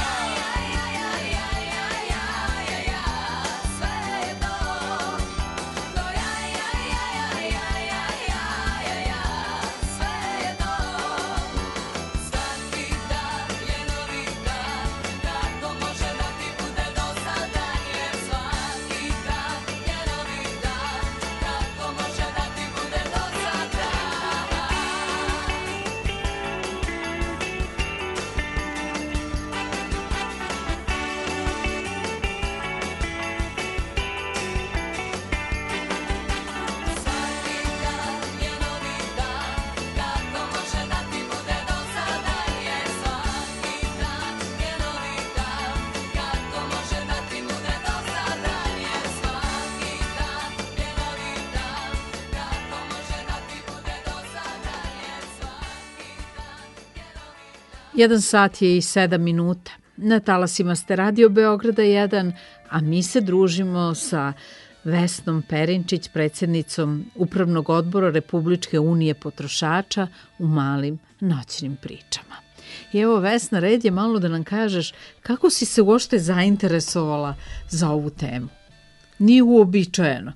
Jedan sat je i sedam minuta. Na talasima ste Radio Beograda jedan, a mi se družimo sa Vesnom Perinčić, predsjednicom Upravnog odbora Republičke unije potrošača u malim noćnim pričama. I evo, Vesna, red je malo da nam kažeš kako si se uopšte zainteresovala za ovu temu. Nije uobičajeno.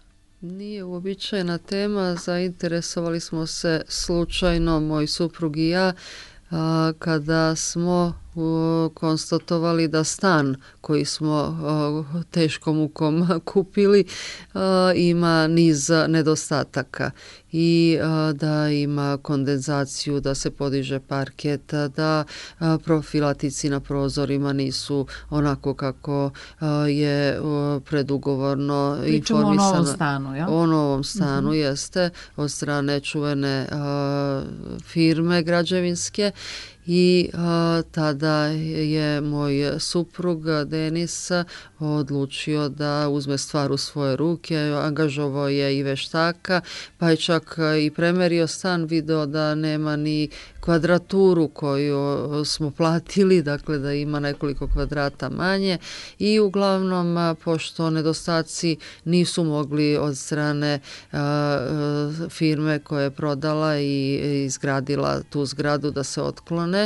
Nije uobičajena tema, zainteresovali smo se slučajno, moj suprug i ja, a, kada smo u, konstatovali da stan koji smo a, teškom mukom kupili a, ima niz nedostataka i a, da ima kondenzaciju, da se podiže parket, da a, profilatici na prozorima nisu onako kako a, je a, predugovorno Pričamo informisano. o novom stanu, ja? O novom stanu, Mm-hmm. jeste, od strane čuvene a, firme građevinske. I a, tada je moj suprug Denis odlučio da uzme stvar u svoje ruke, angažovao je i veštaka, pa je čak i premerio stan, video da nema ni kvadraturu koju smo platili, dakle da ima nekoliko kvadrata manje i uglavnom, pošto nedostaci nisu mogli od strane a, firme koja je prodala i izgradila tu zgradu da se otklone,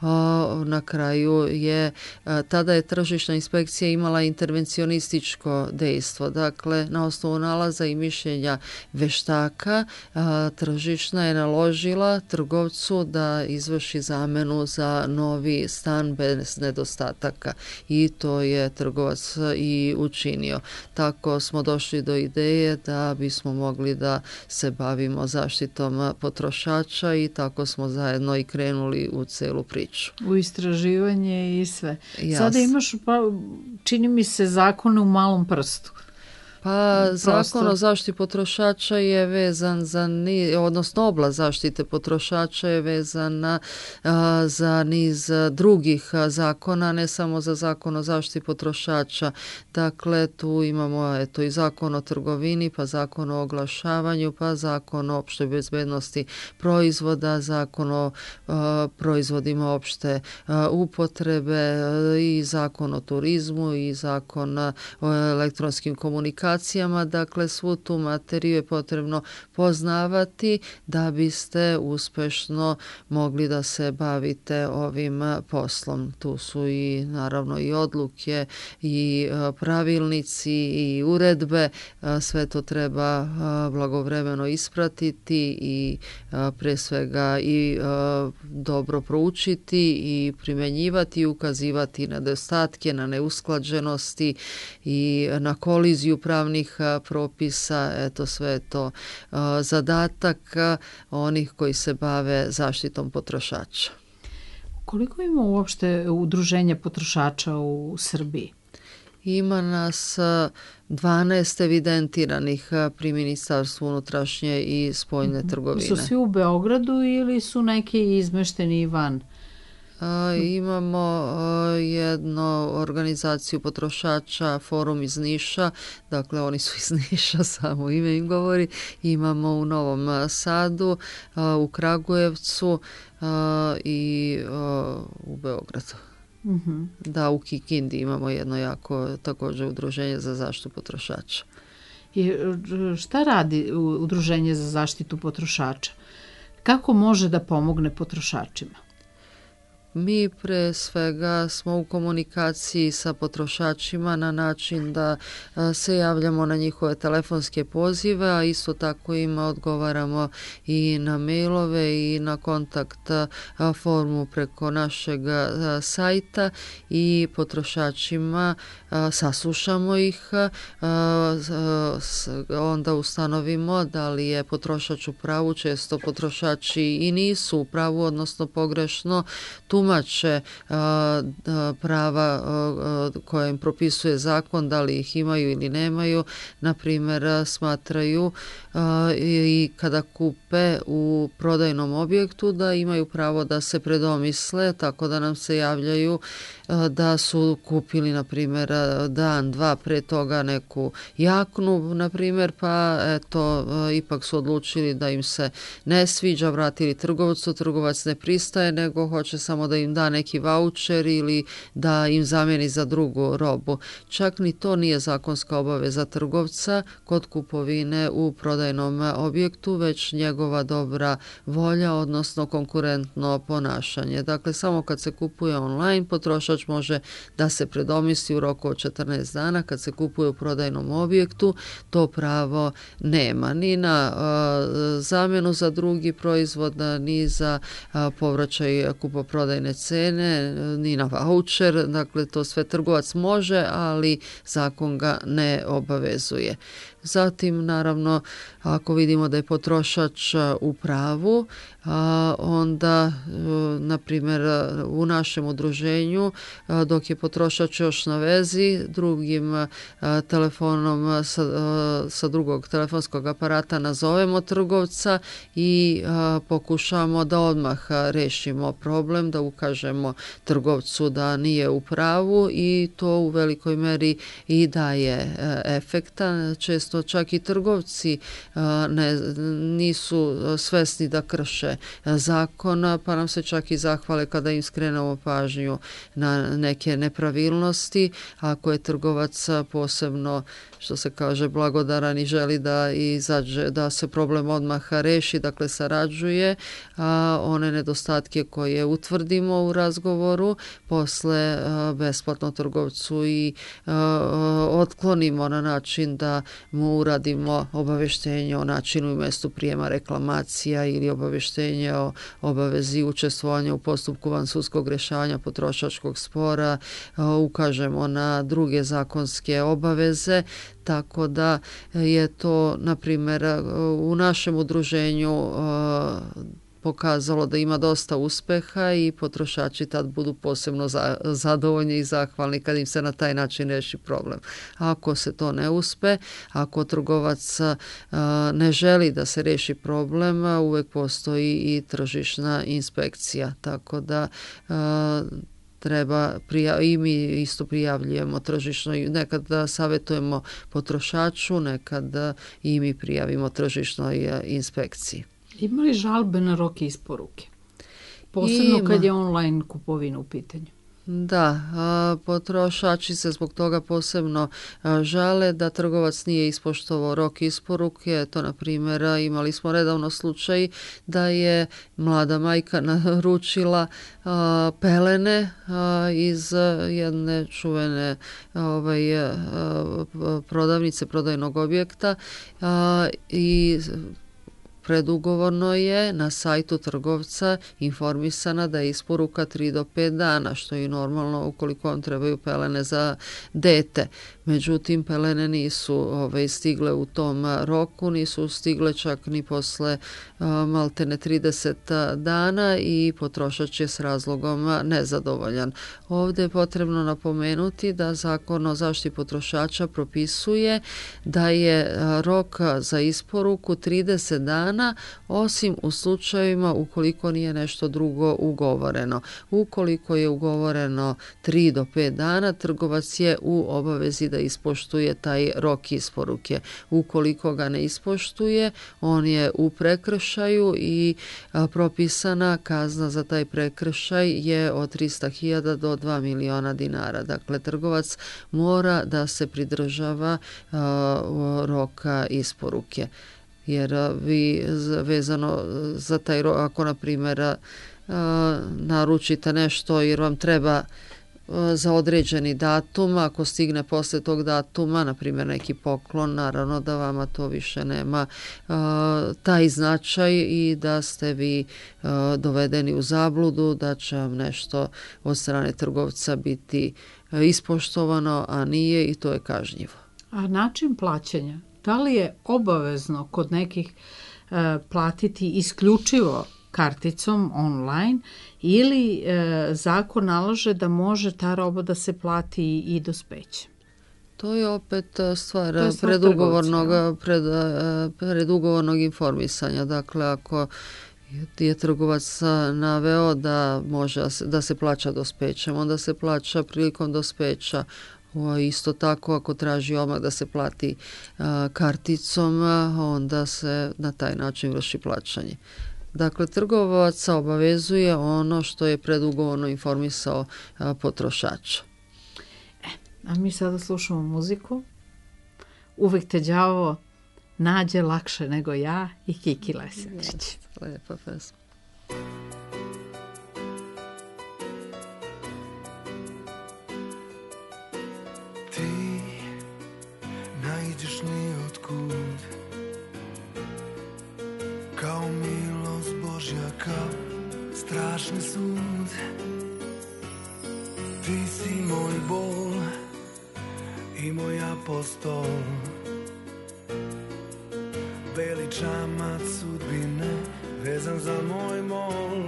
na kraju je, tada je tržišna inspekcija imala intervencionističko dejstvo. Dakle, na osnovu nalaza i mišljenja veštaka, tržišna je naložila trgovcu da izvrši zamenu za novi stan bez nedostataka. I to je trgovac i učinio. Tako smo došli do ideje da bismo mogli da se bavimo zaštitom potrošača i tako smo zajedno i krenuli u celu priču. U istraživanje i sve. Jasne. Sada imaš, pa, čini mi se, zakone u malom prstu. Pa Prosto. Zakon o zaštiti potrošača je vezan za niz, odnosno oblast zaštite potrošača je vezana a, za niz drugih zakona, ne samo za Zakon o zaštiti potrošača. Dakle, tu imamo eto i Zakon o trgovini, pa Zakon o oglašavanju, pa Zakon o opštoj bezbednosti proizvoda, Zakon o a, proizvodima opšte a, upotrebe i Zakon o turizmu i Zakon o elektronskim komunikacijama. Dakle, svu tu materiju je potrebno poznavati da biste uspešno mogli da se bavite ovim poslom. Tu su i naravno i odluke i pravilnici i uredbe. Sve to treba blagovremeno ispratiti i pre svega i dobro proučiti i primenjivati i ukazivati na nedostatke, na neusklađenosti i na koliziju pravnih propisa. Eto, sve je to zadatak onih koji se bave zaštitom potrošača. Koliko ima uopšte udruženja potrošača u Srbiji? Ima nas dvanaest evidentiranih pri Ministarstvu unutrašnje i spoljne trgovine. Su svi u Beogradu ili su neki izmešteni van A, imamo a, jednu organizaciju potrošača, Forum iz Niša, dakle oni su iz Niša, samo ime im govori. Imamo u Novom Sadu, a, u Kragujevcu a, i a, u Beogradu. Mhm. Da, u Kikindi imamo jedno jako također udruženje za zaštitu potrošača. I e, šta radi u- Udruženje za zaštitu potrošača? Kako može da pomogne potrošačima? Mi pre svega smo u komunikaciji sa potrošačima na način da a, se javljamo na njihove telefonske pozive, a isto tako im odgovaramo i na mailove i na kontakt a, formu preko našeg a, sajta i potrošačima a, saslušamo ih, a, a, s- onda ustanovimo da li je potrošač u pravu. Često potrošači i nisu u pravu, odnosno pogrešno tumače a, a, prava a, a, koje im propisuje zakon, da li ih imaju ili nemaju. Na primjer, a, smatraju a, i kada kupe u prodajnom objektu da imaju pravo da se predomisle, tako da nam se javljaju a, da su kupili, na primjer, a, dan, dva pre toga neku jaknu, na primjer, pa eto, a, ipak su odlučili da im se ne sviđa, vratili trgovcu, trgovac ne pristaje, nego hoće samo da im da neki vaučer ili da im zameni za drugu robu. Čak ni to nije zakonska obaveza trgovca kod kupovine u prodajnom objektu, već njegova dobra volja, odnosno konkurentno ponašanje. Dakle, samo kad se kupuje online, potrošač može da se predomisli u roku od četrnaest dana. Kad se kupuje u prodajnom objektu, to pravo nema ni na a, zamjenu za drugi proizvod, ni za a, povraćaj kupoprodajne cene, ni na vaučer. Dakle, to sve trgovac može, ali zakon ga ne obavezuje. Zatim, naravno, ako vidimo da je potrošač a, u pravu, a, onda, e, na primjer, a, u našem udruženju, a, dok je potrošač još na vezi, drugim a, telefonom a, sa, a, sa drugog telefonskog aparata nazovemo trgovca i a, pokušamo da odmah a, rešimo problem, da ukažemo trgovcu da nije u pravu i to u velikoj meri i daje e, efekta. Često čak i trgovci a, ne, nisu svesni da krše zakon, pa nam se čak i zahvale kada im skrenemo pažnju na neke nepravilnosti. Ako je trgovac posebno, što se kaže, blagodaran i želi da izađe, da se problem odmah reši, dakle sarađuje, a one nedostatke koje utvrdimo u razgovoru, posle a, besplatno trgovcu i a, otklonimo na način da mu uradimo obaveštenje o načinu i mestu prijema reklamacija ili obaveštenje o obavezi učestvovanja u postupku vansudskog rešavanja potrošačkog spora, a, ukažemo na druge zakonske obaveze, tako da je to, na primjer, u našem udruženju a, pokazalo da ima dosta uspeha i potrošači tad budu posebno za, zadovoljni i zahvalni kad im se na taj način reši problem. Ako se to ne uspe, ako trgovac a, ne želi da se reši problem, a, uvek postoji i tržišna inspekcija, tako da a, treba prija- i mi isto prijavljujemo tržišno i nekad da savjetujemo potrošaču, nekad da i mi prijavimo tržišnoj a, inspekciji. Ima li žalbe na rok isporuke? Posebno Ima. kad je online kupovina u pitanju. Da, a, potrošači se zbog toga posebno a, žale da trgovac nije ispoštovao rok isporuke. To, na primjer, a, imali smo redavno slučaj da je mlada majka naručila a, pelene a, iz a, jedne čuvene a, ovaj, a, a, prodavnice prodajnog objekta a, i predugovorno je na sajtu trgovca informisana da je isporuka tri do pet dana, što je i normalno ukoliko vam trebaju pelene za dete. Međutim, pelene nisu ovaj, stigle u tom roku, nisu stigle čak ni posle a, maltene trideset dana i potrošač je s razlogom nezadovoljan. Ovdje je potrebno napomenuti da Zakon o zaštiti potrošača propisuje da je a, rok za isporuku trideset dana dana, osim u slučajevima ukoliko nije nešto drugo ugovoreno. Ukoliko je ugovoreno tri do pet dana, trgovac je u obavezi da ispoštuje taj rok isporuke. Ukoliko ga ne ispoštuje, on je u prekršaju i a, propisana kazna za taj prekršaj je od trista hiljada do dva miliona dinara. Dakle, trgovac mora da se pridržava a, roka isporuke. Jer a, vi z- vezano za taj rok, ako na primjer a, naručite nešto jer vam treba za određeni datum, ako stigne posle tog datuma, na primjer neki poklon, naravno da vama to više nema uh, taj značaj i da ste vi uh, dovedeni u zabludu, da će vam nešto od strane trgovca biti uh, ispoštovano, a nije i to je kažnjivo. A način plaćanja, da li je obavezno kod nekih uh, platiti isključivo karticom online ili e, zakon nalaže da može ta roba da se plati i dospeće? To je opet stvar, je stvar predugovornog, pred, predugovornog informisanja. Dakle, ako je trgovac naveo da može da se plaća dospećem, onda se plaća prilikom dospeća. O, isto tako, ako traži odmah da se plati a, karticom, onda se na taj način vrši plaćanje. Dakle, trgovac obavezuje ono što je predugovorno informisao a, potrošača. E, a mi sada slušamo muziku. Uvek te đavo nađe lakše nego ja i Kiki Lesenčić. Lepa pesma. Ti naiđeš nijotkud, kao milost Božja, kao strašni sud. Ti si moj bol i moj apostol, beli čamac sudbine vezan za moj mol.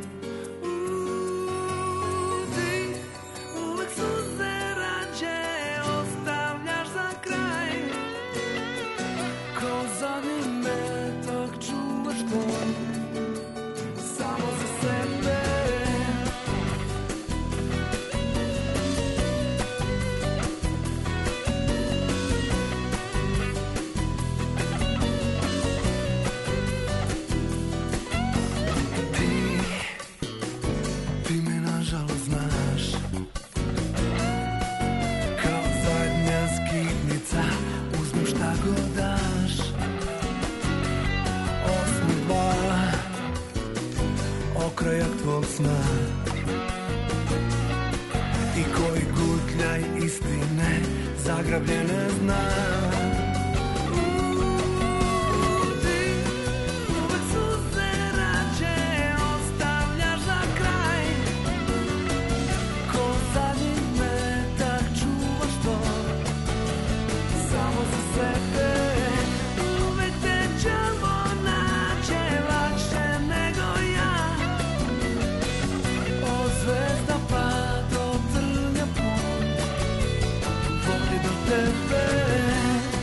Uuu, ti uvek suze rađe ostavljaš za kraj, ko zadnji metak čuvaš tvoj, samo za sebe. Ti, ti me nažalost znaš, kao zadnja skitnica, uzmem šta god daš. Osmi dva, okrajak tvog sna, i koji gutljaj istine zagrabljene zna. Uuu, ti uvek suze rađe ostavljaš za kraj, ko zadnji metak čuvaš to, samo za sebe. Uvek te đavo nađe lakše nego ja, od zvezda pa do trnja put, vodi do tebe.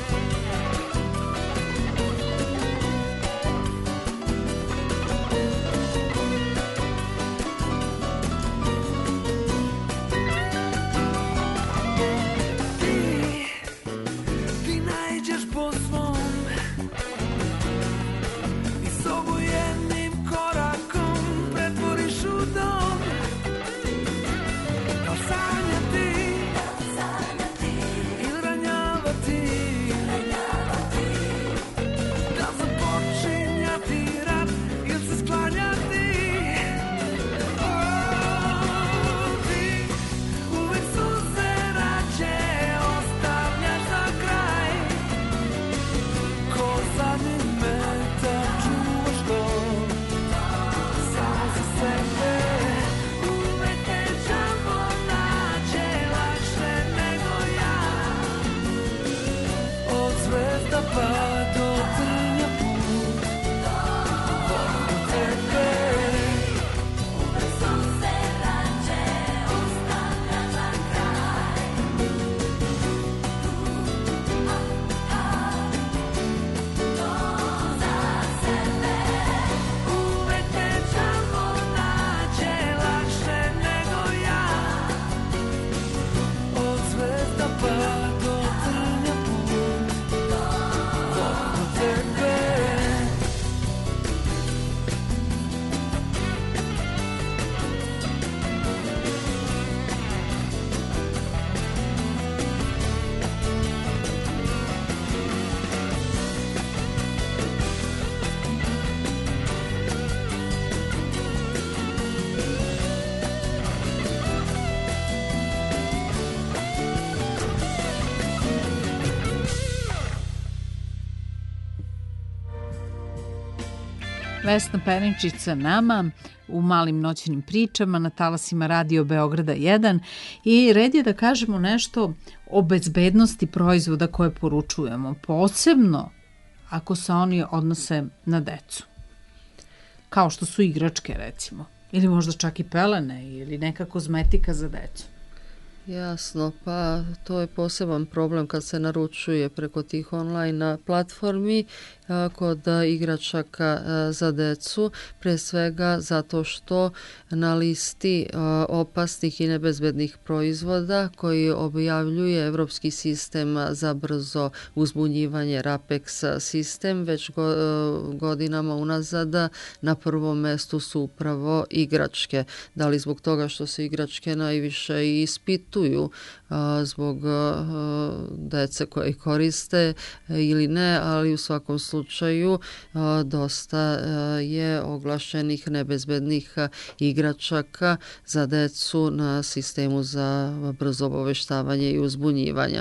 Vesna Perenčić sa nama u malim noćnim pričama na talasima Radio Beograda jedan i red je da kažemo nešto o bezbednosti proizvoda koje poručujemo, posebno ako se oni odnose na decu. Kao što su igračke, recimo, ili možda čak i pelene ili neka kozmetika za decu. Jasno, pa to je poseban problem kad se naručuje preko tih online platformi kod igračaka za decu, pre svega zato što na listi opasnih i nebezbednih proizvoda koji objavljuje Evropski sistem za brzo uzbunjivanje RAPEX sistem, već godinama unazad na prvom mestu su upravo igračke. Da li zbog toga što se igračke najviše i ispituju zbog dece koje ih koriste ili ne, ali u svakom slučaju dosta je oglašenih nebezbednih igračaka za decu na sistemu za brzo obaveštavanje i uzbunjivanja.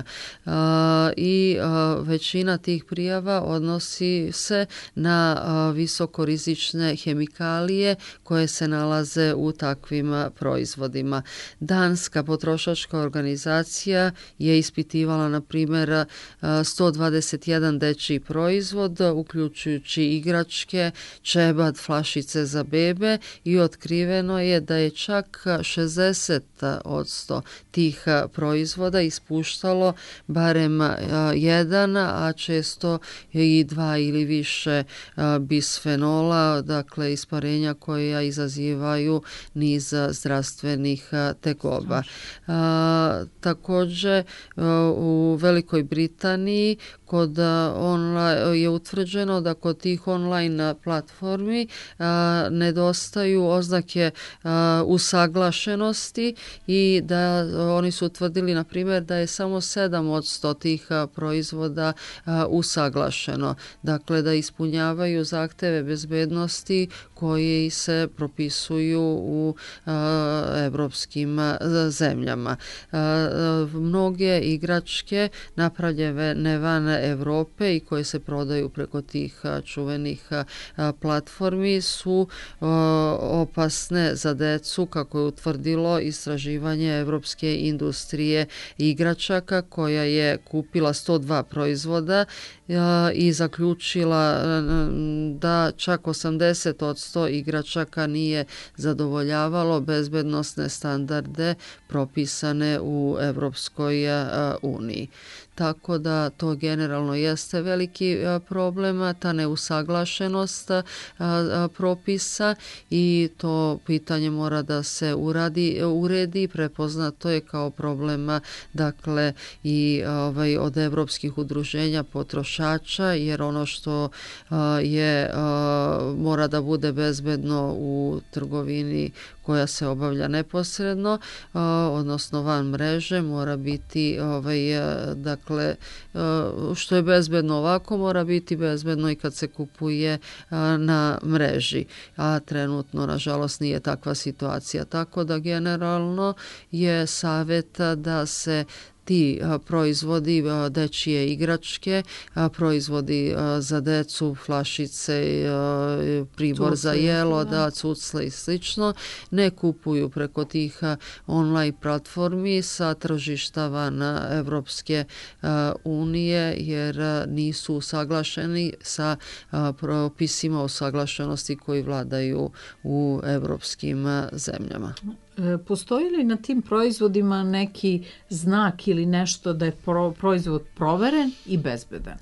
I većina tih prijava odnosi se na visokorizične hemikalije koje se nalaze u takvim proizvodima. Danska potrošačka organizacija je ispitivala, na primjer, sto dvadeset jedan dečiji proizvod, uključujući igračke, čebad, flašice za bebe, i otkriveno je da je čak šezdeset posto tih proizvoda ispuštalo barem jedan, a često i dva ili više bisfenola, dakle isparenja koja izazivaju niz zdravstvenih tegoba. Također u Velikoj Britaniji kod online, je utvrđeno da kod tih online platformi a, nedostaju oznake a, usaglašenosti i da oni su utvrdili, na primjer, da je samo sedam posto tih a, proizvoda a, usaglašeno. Dakle, da ispunjavaju zahteve bezbednosti koji se propisuju u a, evropskim a, zemljama. A, a, mnoge igračke napravljene van Evrope i koje se prodaju preko tih čuvenih platformi su opasne za decu, kako je utvrdilo istraživanje Evropske industrije igračaka, koja je kupila sto dva proizvoda i zaključila da čak osamdeset posto igračaka nije zadovoljavalo bezbednosne standarde propisane u Evropskoj uniji. Tako da to generalno jeste veliki problem, ta neusaglašenost propisa, i to pitanje mora da se uradi, uredi, prepoznato je kao problema, dakle, i ovaj, od evropskih udruženja potrošača, jer ono što je mora da bude bezbedno u trgovini koja se obavlja neposredno, odnosno van mreže, mora biti ovaj, dakle, što je bezbedno ovako, mora biti bezbedno i kad se kupuje na mreži, a trenutno nažalost nije takva situacija, tako da generalno je savjet da se ti proizvodi, dečije igračke, proizvodi za decu, flašice, pribor cucle, za jelo, da, cucle i slično, ne kupuju preko tih online platformi sa tržišta van Evropske unije, jer nisu usaglašeni sa propisima usaglašenosti koji vladaju u evropskim zemljama. Postoji li na tim proizvodima neki znak ili nešto da je pro, proizvod proveren i bezbedan?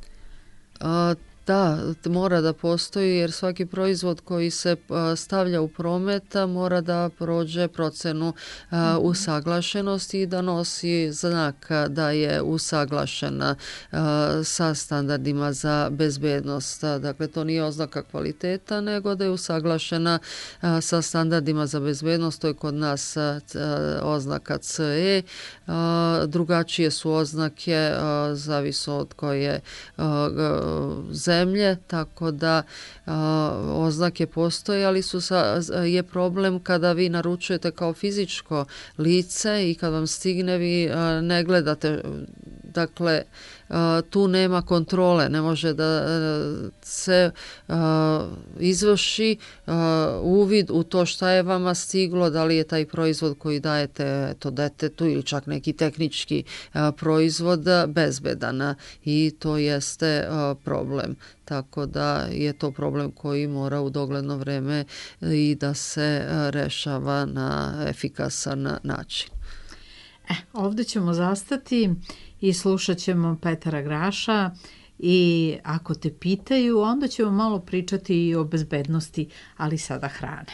A, Da, mora da postoji, jer svaki proizvod koji se stavlja u promet mora da prođe procenu a, usaglašenosti i da nosi znak da je usaglašena a, sa standardima za bezbednost. Dakle, to nije oznaka kvaliteta, nego da je usaglašena a, sa standardima za bezbednost. To je kod nas a, oznaka C E. A, drugačije su oznake, a, zavisno od koje a, zemlje, zemlje, tako da a, oznake postoje, ali su sa, je problem kada vi naručujete kao fizičko lice i kad vam stigne, vi a, ne gledate dakle, tu nema kontrole, ne može da se izvrši uvid u to šta je vama stiglo, da li je taj proizvod koji dajete to detetu ili čak neki tehnički proizvod bezbedan, i to jeste problem. Tako da je to problem koji mora u dogledno vreme i da se rešava na efikasan način. E, ovdje ćemo zastati i slušat ćemo Petra Graša, i ako te pitaju, onda ćemo malo pričati i o bezbednosti, ali sada hrane.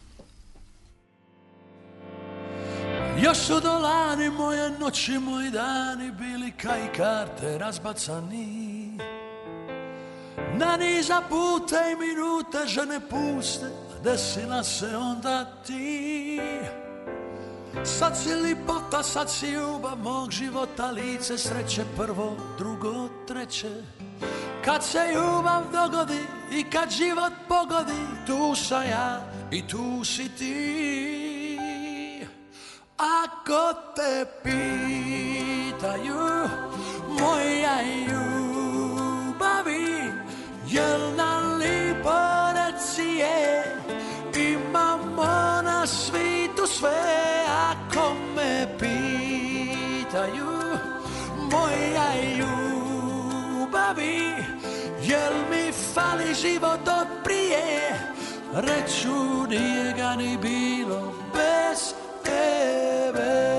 Još su dolani moje noći, moji dani, bili kaj karte razbacani. Na niza puta i minuta žene puste, desila se onda ti. Sad si lipota, sad si ljubav mog života, lice sreće prvo, drugo, treće. Kad se ljubav dogodi i kad život pogodi, tu sam ja i tu si ti. Ako te pitaju moja ljubavi, jel nam lipo reci je, imamo na svitu sve. Ako me pitaju moja ljubavi, jel mi fali život od prije, reću nije ga ni bilo bez tebe.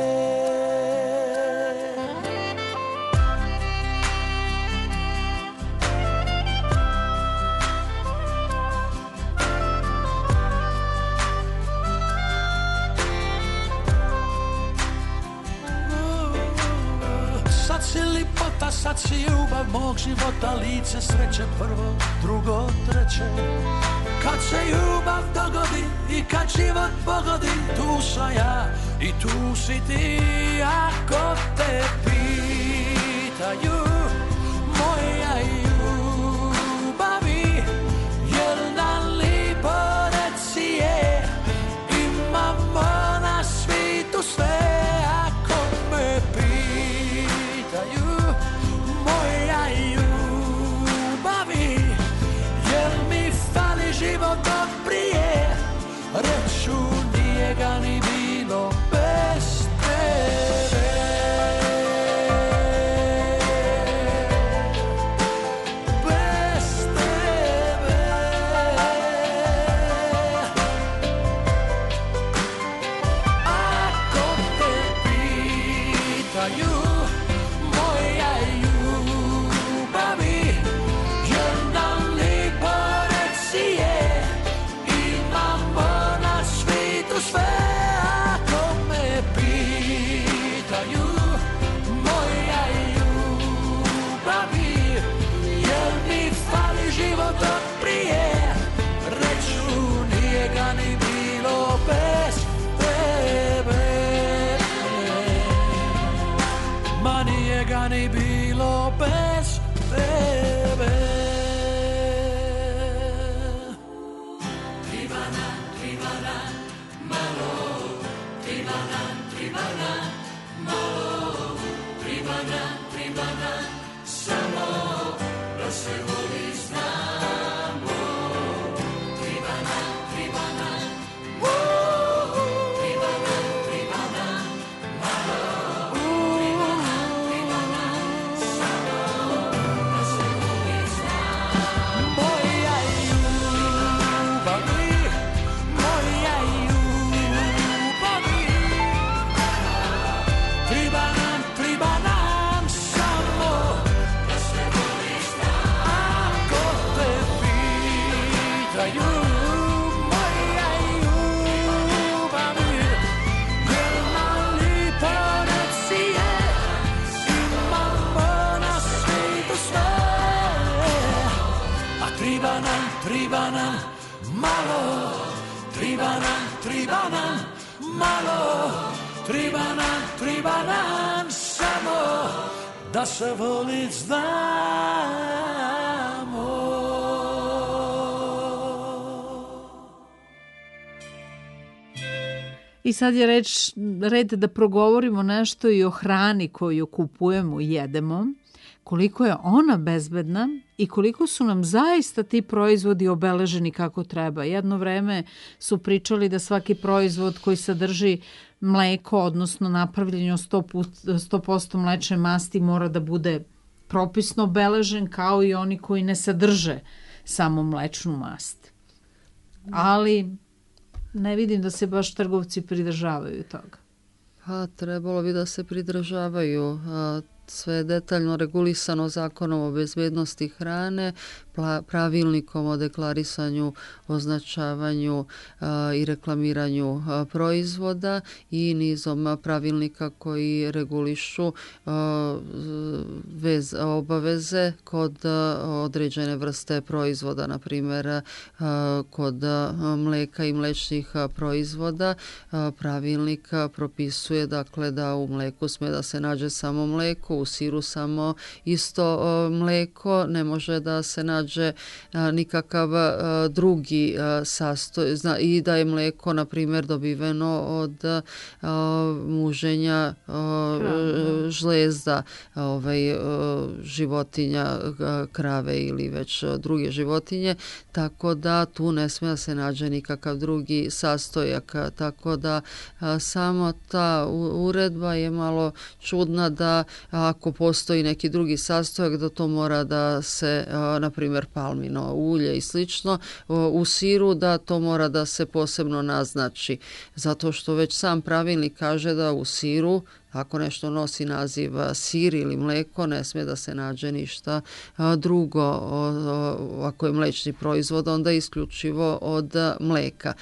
Sad si lipota, sad si ljubav mog života, lice sreće prvo, drugo, treće. Kad se ljubav dogodi i kad život pogodi, tu sam ja i tu si ti. Ako te pitaju moja ljubavi, jel nam lipo reci je, imamo na svitu sve. Ako me pitaju moja ljubavi, jel mi fali život od prije, reću nije ga ni bilo bez tebe. Bez tebe. Ako te pitaju moja ljubavi, jel nam lipo reci je, imamo na svitu sve. Ako me pitaju moja ljubavi, jel mi fali život od prije, reću nije ga ni bilo bez tebe. Ma nije ga ni bilo bez tebe. Tribana, tribana, malo, tribana, tribana, malo, tribana, tribana, samo da se voli znamo. Tribana, tribana, tribana, tribana, malo, tribana, tribana, samo da se voli znamo. Moja ljubavi, moja ljubavi, triba nam, triba nam samo da se voli znamo. Ako te pitaju moja ljubavi, jel nam lipo reci je, imamo na svitu sve. A triba nam, triba nam malo, triba nam, triba nam malo, triba nam, triba nam samo da se volit znamo. I sad je reč, red da progovorimo nešto i o hrani koju kupujemo i jedemo, koliko je ona bezbedna i koliko su nam zaista ti proizvodi obeleženi kako treba. Jedno vreme su pričali da svaki proizvod koji sadrži mleko, odnosno napravljenje sto posto mlečne masti, mora da bude propisno obeležen, kao i oni koji ne sadrže samo mlečnu mast. Ali ne vidim da se baš trgovci pridržavaju toga. Pa trebalo bi da se pridržavaju. Sve je detaljno regulisano Zakonom o bezbednosti hrane, pravilnikom o deklarisanju, označavanju a, i reklamiranju a, proizvoda i nizom pravilnika koji regulišu a, vez, obaveze kod a, određene vrste proizvoda, na primjer a, kod a, mleka i mlečnih a, proizvoda. A, pravilnik a, propisuje dakle da u mleku sme da se nađe samo mleko, u siru samo isto a, mleko, ne može da se nađe A, nikakav a, drugi a, sastoj zna, i da je mleko na primjer dobiveno od a, muženja a, žlezda a, ovaj, a, životinja, a, krave ili već a, druge životinje, tako da tu ne smije se nađe nikakav drugi sastojak, a, tako da a, samo ta uredba je malo čudna, da ako postoji neki drugi sastojak da to mora da se a, na primjer palmino ulje i slično u siru, da to mora da se posebno naznači, zato što već sam pravilnik kaže da u siru, ako nešto nosi naziv sir ili mleko, ne smije da se nađe ništa drugo. Ako je mlečni proizvod, onda isključivo od mleka.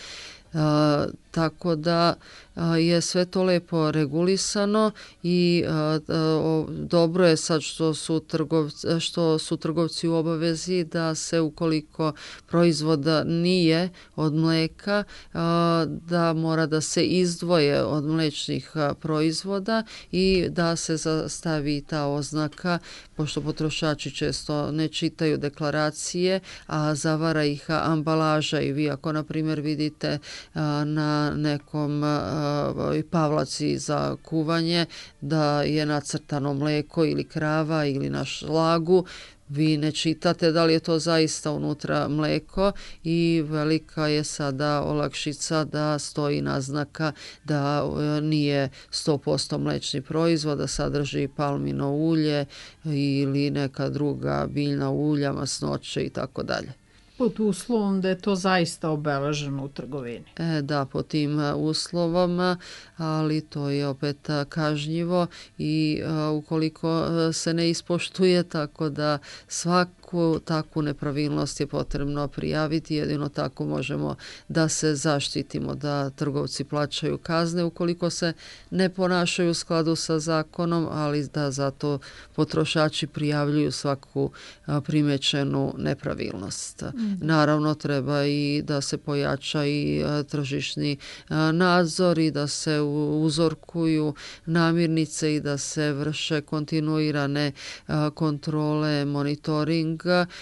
Tako da je sve to lepo regulisano i a, a, dobro je sad što su trgovci, što su trgovci u obavezi da se ukoliko proizvod nije od mleka, a, da mora da se izdvoje od mlečnih a, proizvoda i da se stavi ta oznaka, pošto potrošači često ne čitaju deklaracije, a zavara ih ambalaža. I vi ako na primjer vidite a, na nekom a, pavlaci za kuvanje da je nacrtano mleko ili krava ili na šlagu, vi ne čitate da li je to zaista unutra mleko i velika je sada olakšica da stoji naznaka da nije sto posto mlečni proizvod, da sadrži palmino ulje ili neka druga biljna ulja, masnoće i tako dalje. Pod uslovom da je to zaista obeleženo u trgovini. E, da, po tim uslovama, ali to je opet kažnjivo i a, ukoliko se ne ispoštuje, tako da svaku takvu nepravilnost je potrebno prijaviti, jedino tako možemo da se zaštitimo, da trgovci plaćaju kazne ukoliko se ne ponašaju u skladu sa zakonom, ali da zato potrošači prijavljuju svaku a, primećenu nepravilnost. Mm. Naravno, treba i da se pojača i a, tržišni a, nadzor i da se uzorkuju namirnice i da se vrše kontinuirane a, kontrole, monitoring.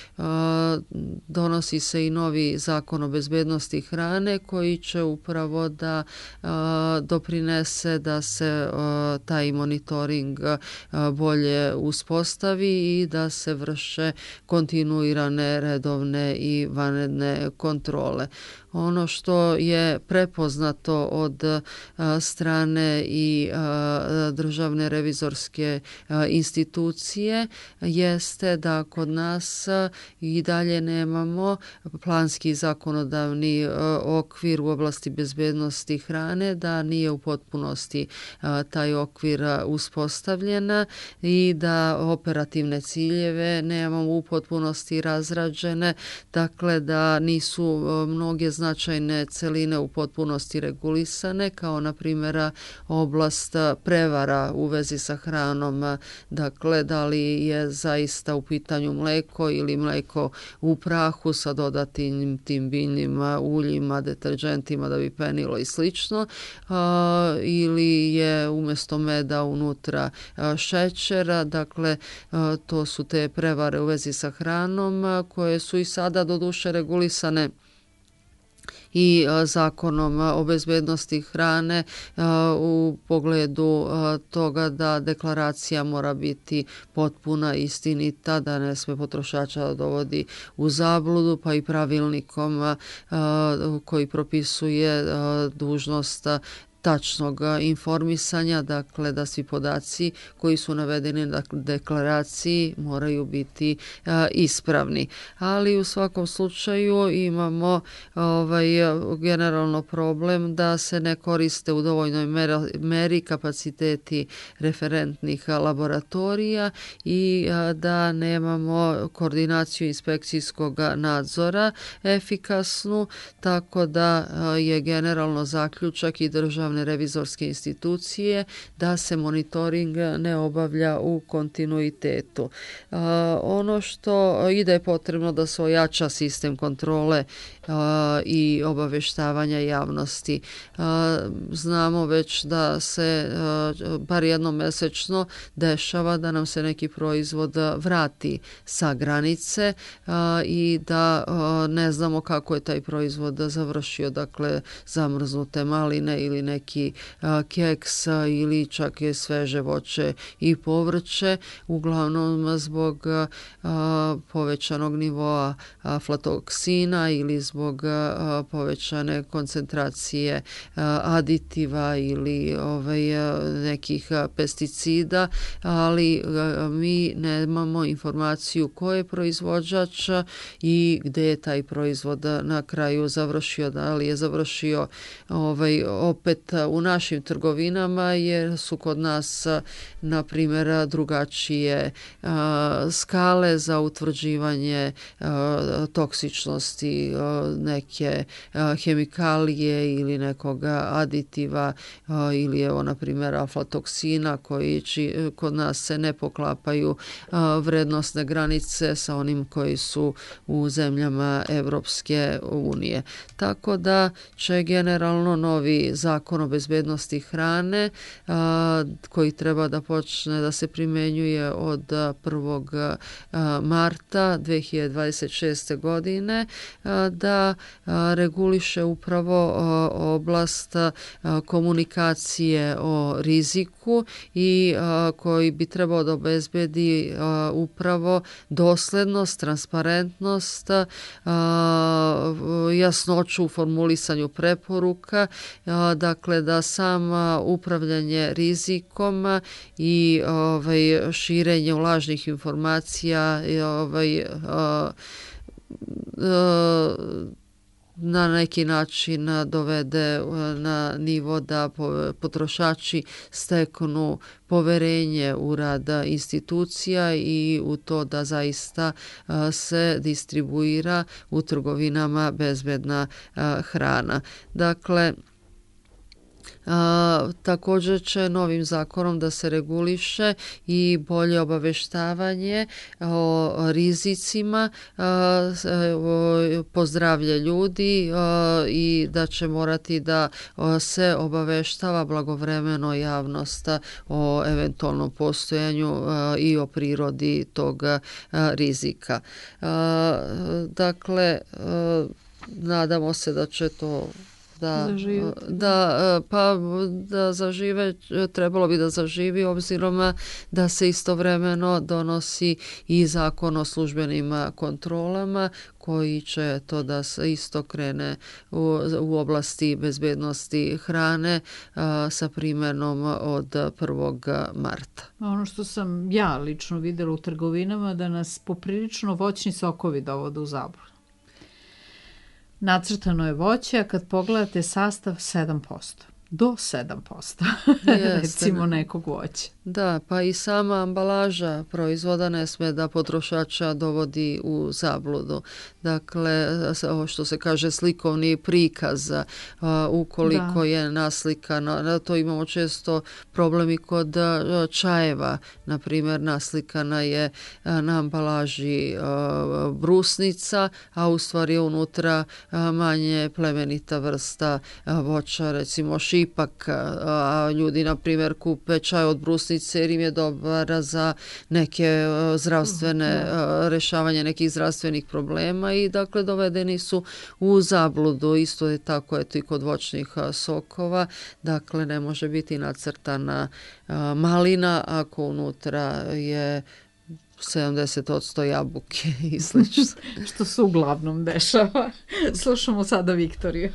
A, donosi se i novi zakon o bezbednosti hrane koji će upravo da a, doprinese da se a, taj monitoring a, bolje uspostavi i da se vrše kontinuirane, redovne i vanredne kontrole. Ono što je prepoznato od a, strane i a, državne revizorske a, institucije jeste da kod nas a, i dalje nemamo planski zakonodavni a, okvir u oblasti bezbednosti hrane, da nije u potpunosti a, taj okvir a, uspostavljen i da operativne ciljeve nemamo u potpunosti razrađene, dakle da nisu a, mnoge značajne celine u potpunosti regulisane, kao na primjer oblast prevara u vezi sa hranom, dakle da li je zaista u pitanju mleko ili mleko u prahu sa dodatim tim biljnim uljima, deterđentima da bi penilo i slično, a, ili je umjesto meda unutra a, šećera, dakle a, to su te prevare u vezi sa hranom a, koje su i sada doduše regulisane i zakonom o bezbednosti hrane u pogledu toga da deklaracija mora biti potpuna, istinita, da ne sme potrošača dovodi u zabludu, pa i pravilnikom koji propisuje dužnost tačnog informisanja, dakle da svi podaci koji su navedeni na deklaraciji moraju biti a, ispravni. Ali u svakom slučaju imamo ovaj, generalno problem da se ne koriste u dovoljnoj meri, meri kapaciteti referentnih laboratorija i a, da nemamo koordinaciju inspekcijskog nadzora efikasnu, tako da a, je generalno zaključak i državne revizorske institucije da se monitoring ne obavlja u kontinuitetu. A, ono što ide je potrebno da se ojača sistem kontrole a, i obaveštavanja javnosti. A, znamo već da se a, bar jednom mesečno dešava da nam se neki proizvod vrati sa granice a, i da a, ne znamo kako je taj proizvod završio, dakle zamrznute maline ili neki neki keks ili čak je sveže voće i povrće, uglavnom zbog povećanog nivoa aflatoksina ili zbog povećane koncentracije aditiva ili ovaj, nekih pesticida, ali mi nemamo informaciju ko je proizvođač i gde je taj proizvod na kraju završio, da li je završio ovaj, opet u našim trgovinama, jer su kod nas na primjer drugačije a, skale za utvrđivanje a, toksičnosti a, neke a, hemikalije ili nekog aditiva a, ili evo na primjer aflatoksina koji či, kod nas se ne poklapaju a, vrednostne granice sa onim koji su u zemljama Evropske unije. Tako da će generalno novi zakon o bezbednosti hrane a, koji treba da počne da se primenjuje od prvog marta dve hiljade dvadeset šeste. godine a, da a, reguliše upravo a, oblast a, komunikacije o riziku i a, koji bi trebao da obezbedi a, upravo doslednost, transparentnost, a, jasnoću u formulisanju preporuka, a, dakle da sam upravljanje rizikom i ovaj, širenje lažnih informacija i ovaj, a, a, na neki način dovede na nivo da potrošači steknu poverenje u rad institucija i u to da zaista se distribuira u trgovinama bezbedna hrana. Dakle, A, također će novim zakonom da se reguliše i bolje obaveštavanje o rizicima a, o, po zdravlje ljudi a, i da će morati da a, se obaveštava blagovremeno javnost o eventualnom postojanju a, i o prirodi tog a, rizika. A, dakle, a, nadamo se da će to da, da, pa da zažive, trebalo bi da zaživi obzirom da se istovremeno donosi i zakon o službenim kontrolama koji će to da se isto krene u, u oblasti bezbednosti hrane a, sa primjenom od prvog marta. Ono što sam ja lično videla u trgovinama da nas poprilično voćni sokovi dovode u zabludu. Nacrtano je voće, a kad pogledate sastav sedam posto. Do sedam posto recimo nekog voća. Da, pa i sama ambalaža proizvoda ne sme da potrošača dovodi u zabludu. Dakle, ovo što se kaže slikovni prikaz, a, ukoliko da. je naslikano, to imamo često problemi kod a, čajeva. Na primjer, naslikana je a, na ambalaži a, brusnica, a u stvari unutra a, manje plemenita vrsta a, voća, recimo šipka šipak, a ljudi na primjer kupe čaj od brusnice jer im je dobar za neke zdravstvene, rešavanje nekih zdravstvenih problema i dakle dovedeni su u zabludu. Isto je tako eto i kod voćnih sokova, dakle ne može biti nacrtana malina ako unutra je sedamdeset posto jabuke i slično. Što se uglavnom dešava. Slušamo sada Viktoriju.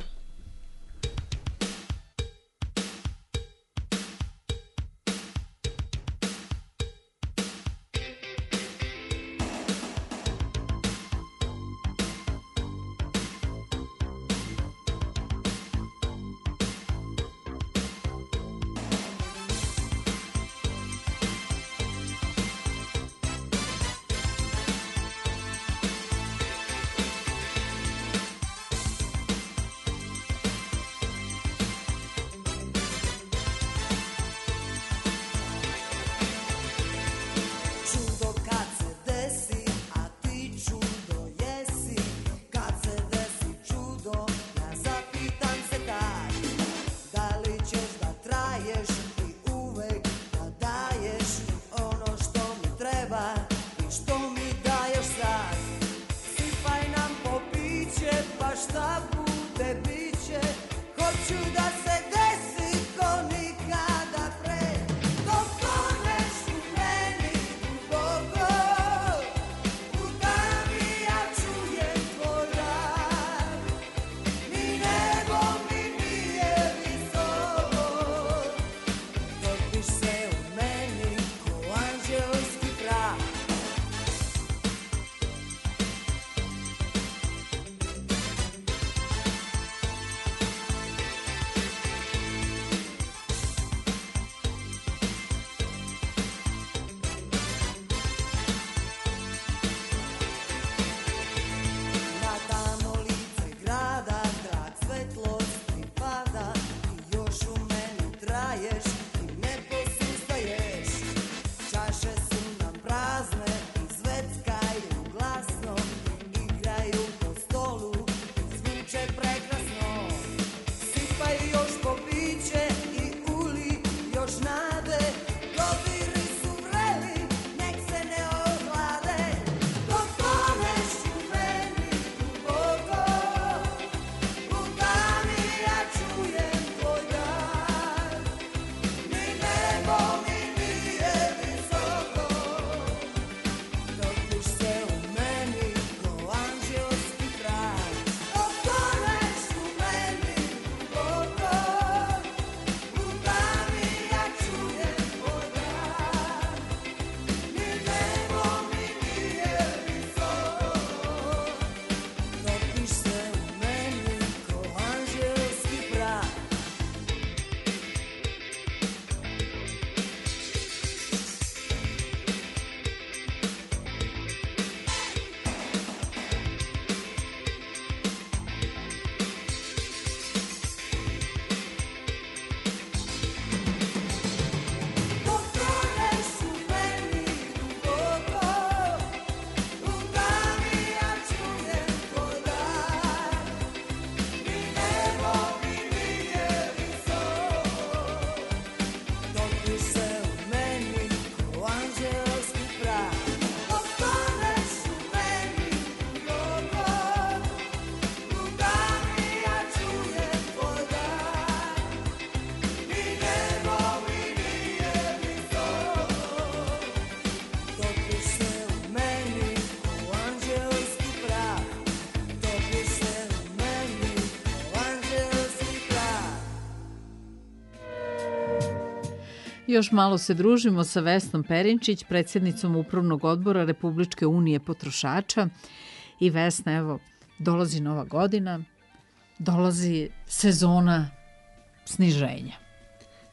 Još malo se družimo sa Vesnom Perinčić, predsjednicom Upravnog odbora Republičke unije potrošača. I Vesna, evo, dolazi nova godina, dolazi sezona sniženja.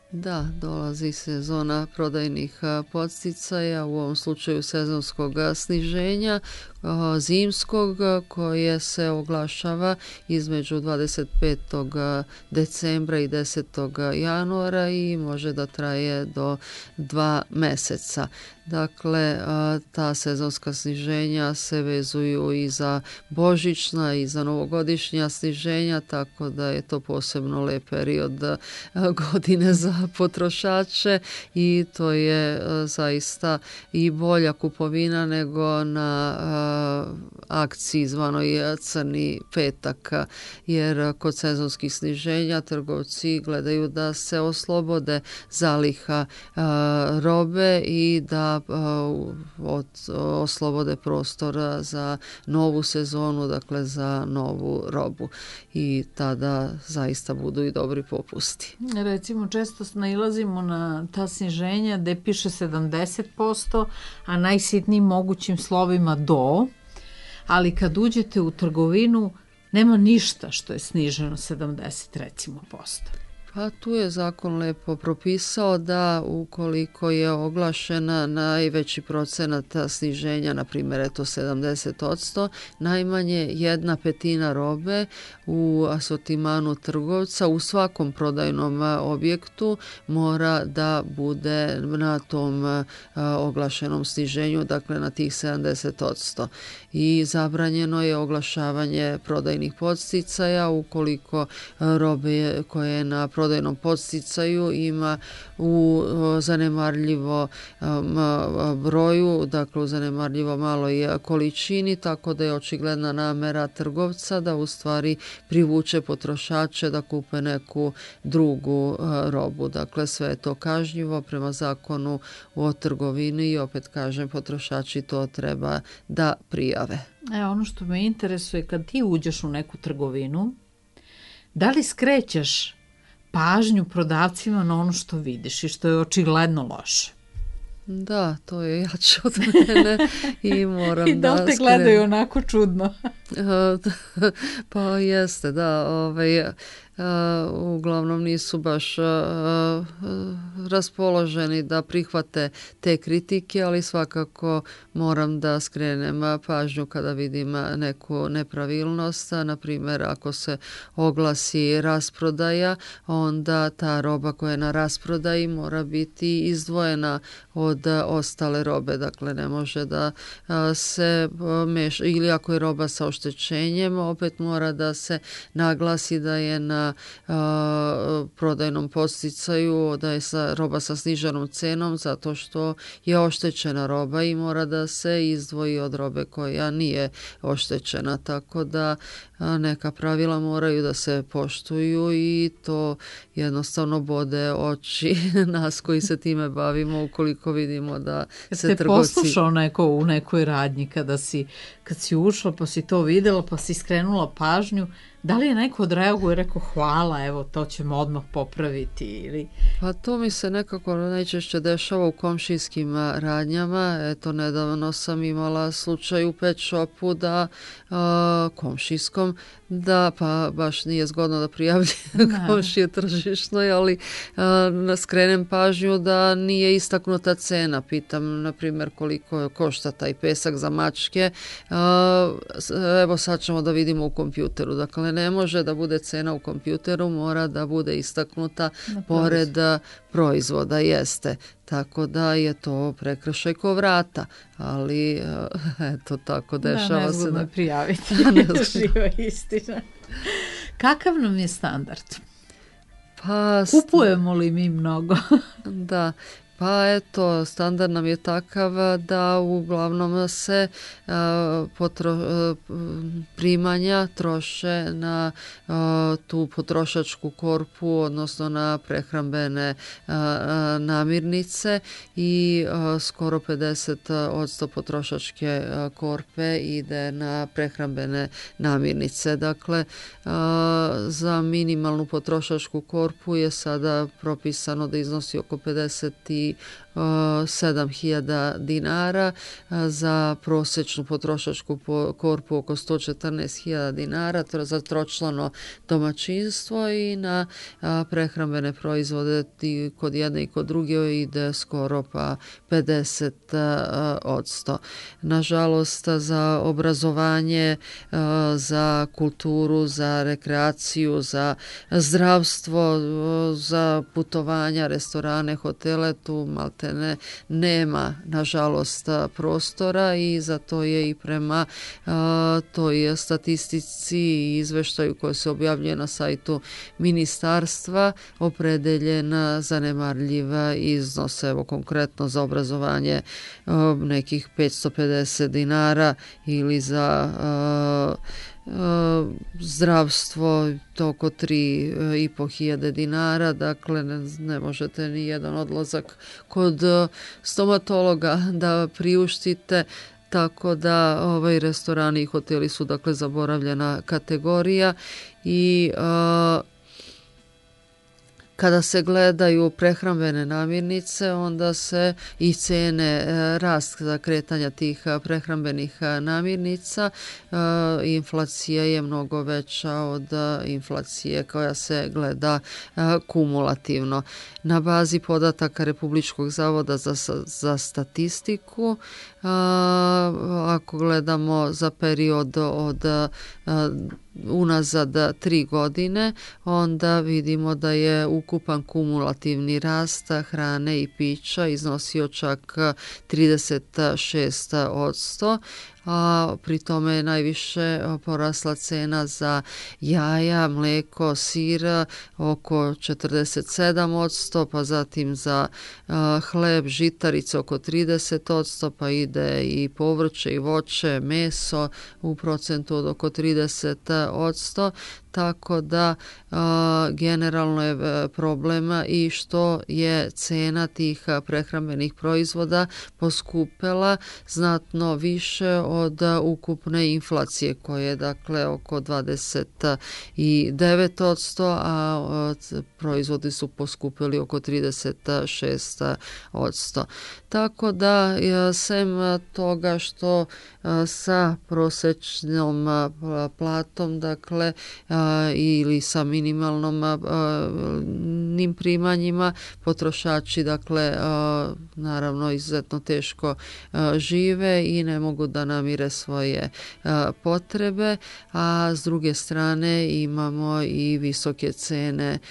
Da, dolazi sezona prodajnih podsticaja, u ovom slučaju sezonskog sniženja zimskog, koje se oglašava između dvadeset petog decembra i desetog januara i može da traje do dva meseca. Dakle, ta sezonska sniženja se vezuju i za božićna i za novogodišnja sniženja, tako da je to posebno lep period godine za potrošače i to je zaista i bolja kupovina nego na akciji zvanoj Crni petak, jer kod sezonskih sniženja trgovci gledaju da se oslobode zaliha robe i da od, oslobode prostora za novu sezonu, dakle za novu robu i tada zaista budu i dobri popusti. Recimo, često nailazimo na ta sniženja gde piše sedamdeset posto, a najsitnijim mogućim slovima do, ali kad uđete u trgovinu nema ništa što je sniženo sedamdeset recimo posto. Pa tu je zakon lepo propisao da ukoliko je oglašena najveći procenat sniženja, na primjer eto sedamdeset posto, najmanje jedna petina robe u asortimanu trgovca u svakom prodajnom objektu mora da bude na tom oglašenom sniženju, dakle na tih sedamdeset posto. I zabranjeno je oglašavanje prodajnih podsticaja ukoliko robe koje je na prodajnom podsticaju ima u zanemarljivo broju, dakle u zanemarljivo maloj količini, tako da je očigledna namera trgovca da u stvari privuče potrošače da kupe neku drugu robu. Dakle, sve je to kažnjivo prema zakonu o trgovini i opet kažem, potrošači to treba da prijave. E, ono što me interesuje, kad ti uđeš u neku trgovinu, da li skrećeš pažnju prodavcima na ono što vidiš i što je očigledno loše? Da, to je jače od mene i moram da... I da te gledaju onako čudno. Pa jeste, da. Ovaj, Uh, uglavnom nisu baš uh, uh, raspoloženi da prihvate te kritike, ali svakako moram da skrenem pažnju kada vidim neku nepravilnost. Na primjer, ako se oglasi rasprodaja, onda ta roba koja je na rasprodaji mora biti izdvojena od ostale robe. Dakle, ne može da uh, se meša, ili ako je roba sa oštećenjem, opet mora da se naglasi da je na prodajnom podsticaju, da je sa, roba sa sniženom cenom zato što je oštećena roba i mora da se izdvoji od robe koja nije oštećena. Tako da neka pravila moraju da se poštuju i to jednostavno bode oči nas koji se time bavimo ukoliko vidimo da se te trgovci... poslušao neko u nekoj radnji kada si, kad si ušla pa si to videla pa si skrenula pažnju, da li je neko odreaguje i rekao hvala, evo to ćemo odmah popraviti ili... Pa to mi se nekako najčešće dešava u komšijskim radnjama. Eto, nedavno sam imala slučaj u pet shopu da a, komšijskom, da pa baš nije zgodno da prijavljam komšije tržišnoj, ali a, skrenem pažnju da nije istaknuta cena. Pitam, na primjer, koliko košta taj pesak za mačke. A, evo sad ćemo da vidimo u kompjuteru. Dakle, ne može da bude cena u kompjuteru, mora da bude istaknuta pored proizvoda, jeste. Tako da je to prekršaj ko vrata, ali eto tako dešava da, se. Da, prijaviti, živa istina. Kakav nam je standard? Pa, kupujemo li mi mnogo? Da. Pa eto, standard nam je takav da uglavnom se a, potro, a, primanja troše na a, tu potrošačku korpu, odnosno na prehrambene a, a, namirnice i a, skoro pedeset posto potrošačke a, korpe ide na prehrambene namirnice. Dakle, a, za minimalnu potrošačku korpu je sada propisano da iznosi oko pedeset i sedam hiljada dinara, za prosječnu potrošačku korpu oko sto četrnaest hiljada dinara za tročlano domaćinstvo i na prehrambene proizvode kod jedne i kod druge ide skoro pa pedeset odsto. Nažalost, za obrazovanje, za kulturu, za rekreaciju, za zdravstvo, za putovanja, restorane, hotele, tu malte ne, nema nažalost prostora i zato je i prema a, toj statistici i izveštaju koje se objavljuje na sajtu ministarstva opredeljen zanemarljiv iznos. Evo konkretno za obrazovanje a, nekih petsto pedeset dinara ili za a, zdravstvo to oko tri i po hiljade dinara, dakle ne, ne možete ni jedan odlazak kod stomatologa da priuštite, tako da ovaj restorani i hoteli su dakle zaboravljena kategorija i a, kada se gledaju prehrambene namirnice, onda se i cene, rast za kretanja tih prehrambenih namirnica, inflacija je mnogo veća od inflacije koja se gleda kumulativno. Na bazi podataka Republičkog zavoda za, za statistiku, ako gledamo za period od unazad tri godine, onda vidimo da je ukupan kumulativni rast hrane i pića iznosio čak trideset šest odsto, a pri tome je najviše porasla cena za jaja, mleko, sir oko četrdeset sedam odsto, pa zatim za hleb, žitarice oko trideset odsto, pa ide i povrće i voće, meso u procentu od oko trideset odsto, tako da a, generalno je problem i što je cena tih prehrambenih proizvoda poskupela znatno više od ukupne inflacije koja je dakle oko dvadeset devet odsto, a proizvodi su poskupili oko trideset šest odsto. Tako da sem toga što sa prosječnom platom dakle ili sa minimalnom nim primanjima potrošači dakle naravno izuzetno teško žive i ne mogu da namire svoje potrebe, a s druge strane imamo i visoke cene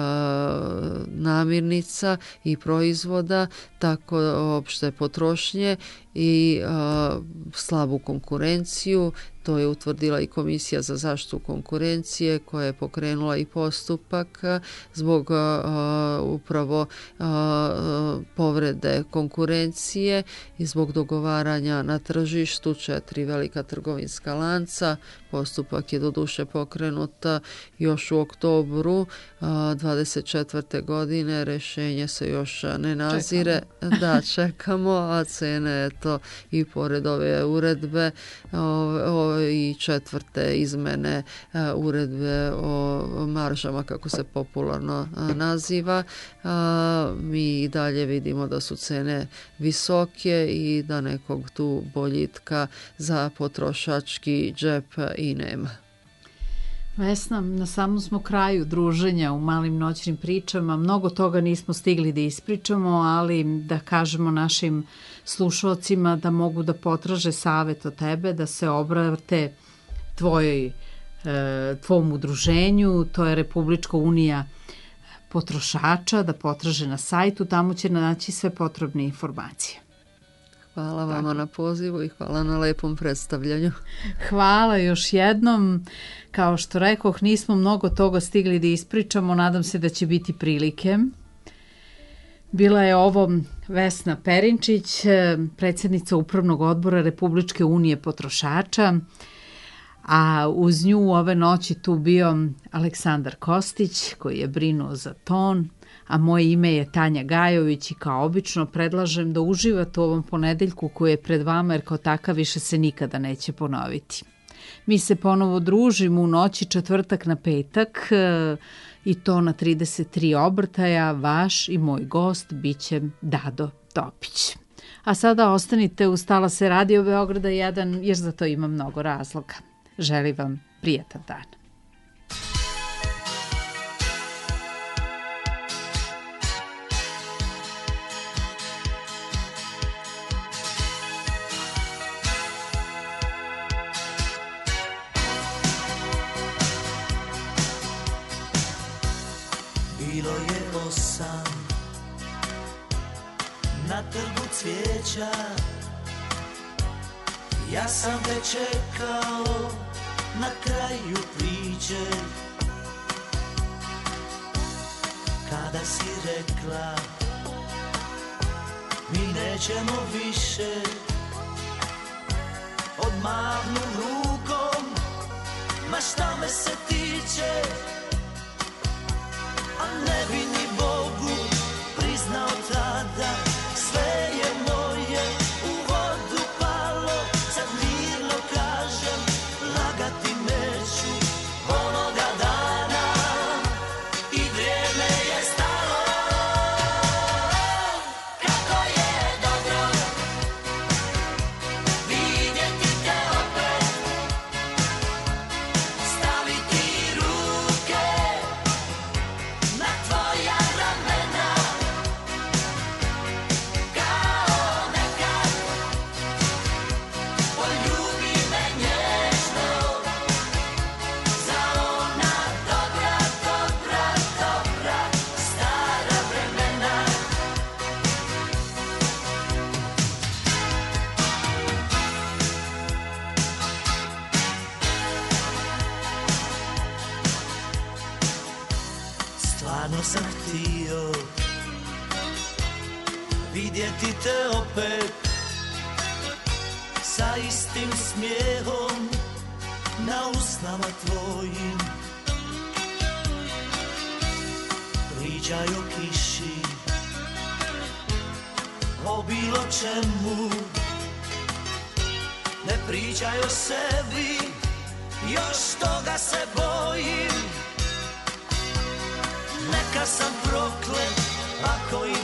namirnica i proizvoda, tako opšte potrošnje i a, slabu konkurenciju. To je utvrdila i Komisija za zaštitu konkurencije koja je pokrenula i postupak zbog a, upravo a, povrede konkurencije i zbog dogovaranja na tržištu četiri velika trgovinska lanca. Postupak je doduše pokrenut još u oktobru a, dvadeset četvrte godine. Rešenje se još ne nazire. Čekamo. Da, čekamo, a cene eto i pored ove uredbe o, o, i četvrte izmene a, uredbe o maržama, kako se popularno a, naziva, a, mi i dalje vidimo da su cene visoke i da nekog tu boljitka za potrošački džep i nema. Vesna, na samom smo kraju druženja u malim noćnim pričama. Mnogo toga nismo stigli da ispričamo, ali da kažemo našim slušalcima da mogu da potraže savet od tebe, da se obrate tvojoj, tvom udruženju, to je Republička unija potrošača, da potraže na sajtu, tamo će naći sve potrebne informacije. Hvala vama na pozivu i hvala na lepom predstavljanju. Hvala još jednom. Kao što rekoh, nismo mnogo toga stigli da ispričamo, nadam se da će biti prilike. Bila je ovo Vesna Perinčić, predsjednica Upravnog odbora Republičke unije potrošača, a uz nju ove noći tu bio Aleksandar Kostić koji je brinuo za ton, a moje ime je Tanja Gajović i kao obično predlažem da uživate u ovom ponedeljku koji je pred vama, jer kao takav više se nikada neće ponoviti. Mi se ponovo družimo u noći četvrtak na petak i to na trideset tri obrtaja. Vaš i moj gost biće Dado Topić. A sada ostanite uz talase Radio Beograda jedan, jer za to ima mnogo razloga. Želim vam prijatan dan. Bilo je osam na trgu cvijeća, ja sam te čekao na kraju priče. Kada si rekla mi nećemo više, odmahnu rukom, ma šta me se tiče. A ne bi ni Bogu priznao tada, sve je moje u vodu palo. Sad mirno kažem, lagati neću onoga dana i vrijeme je stalo. Kako je dobro vidjeti te opet, staviti ruke na tvoja ramena, kao nekad. Poljubi me nježno za ona dobra, dobra, dobra stara vremena. Stvarno sam htio vidjeti te opet, sa istim smijehom na usnama tvojim. Pričaj o kiši, o bilo čemu, ne pričaj o sebi, još toga se bojim. Neka sam proklet ako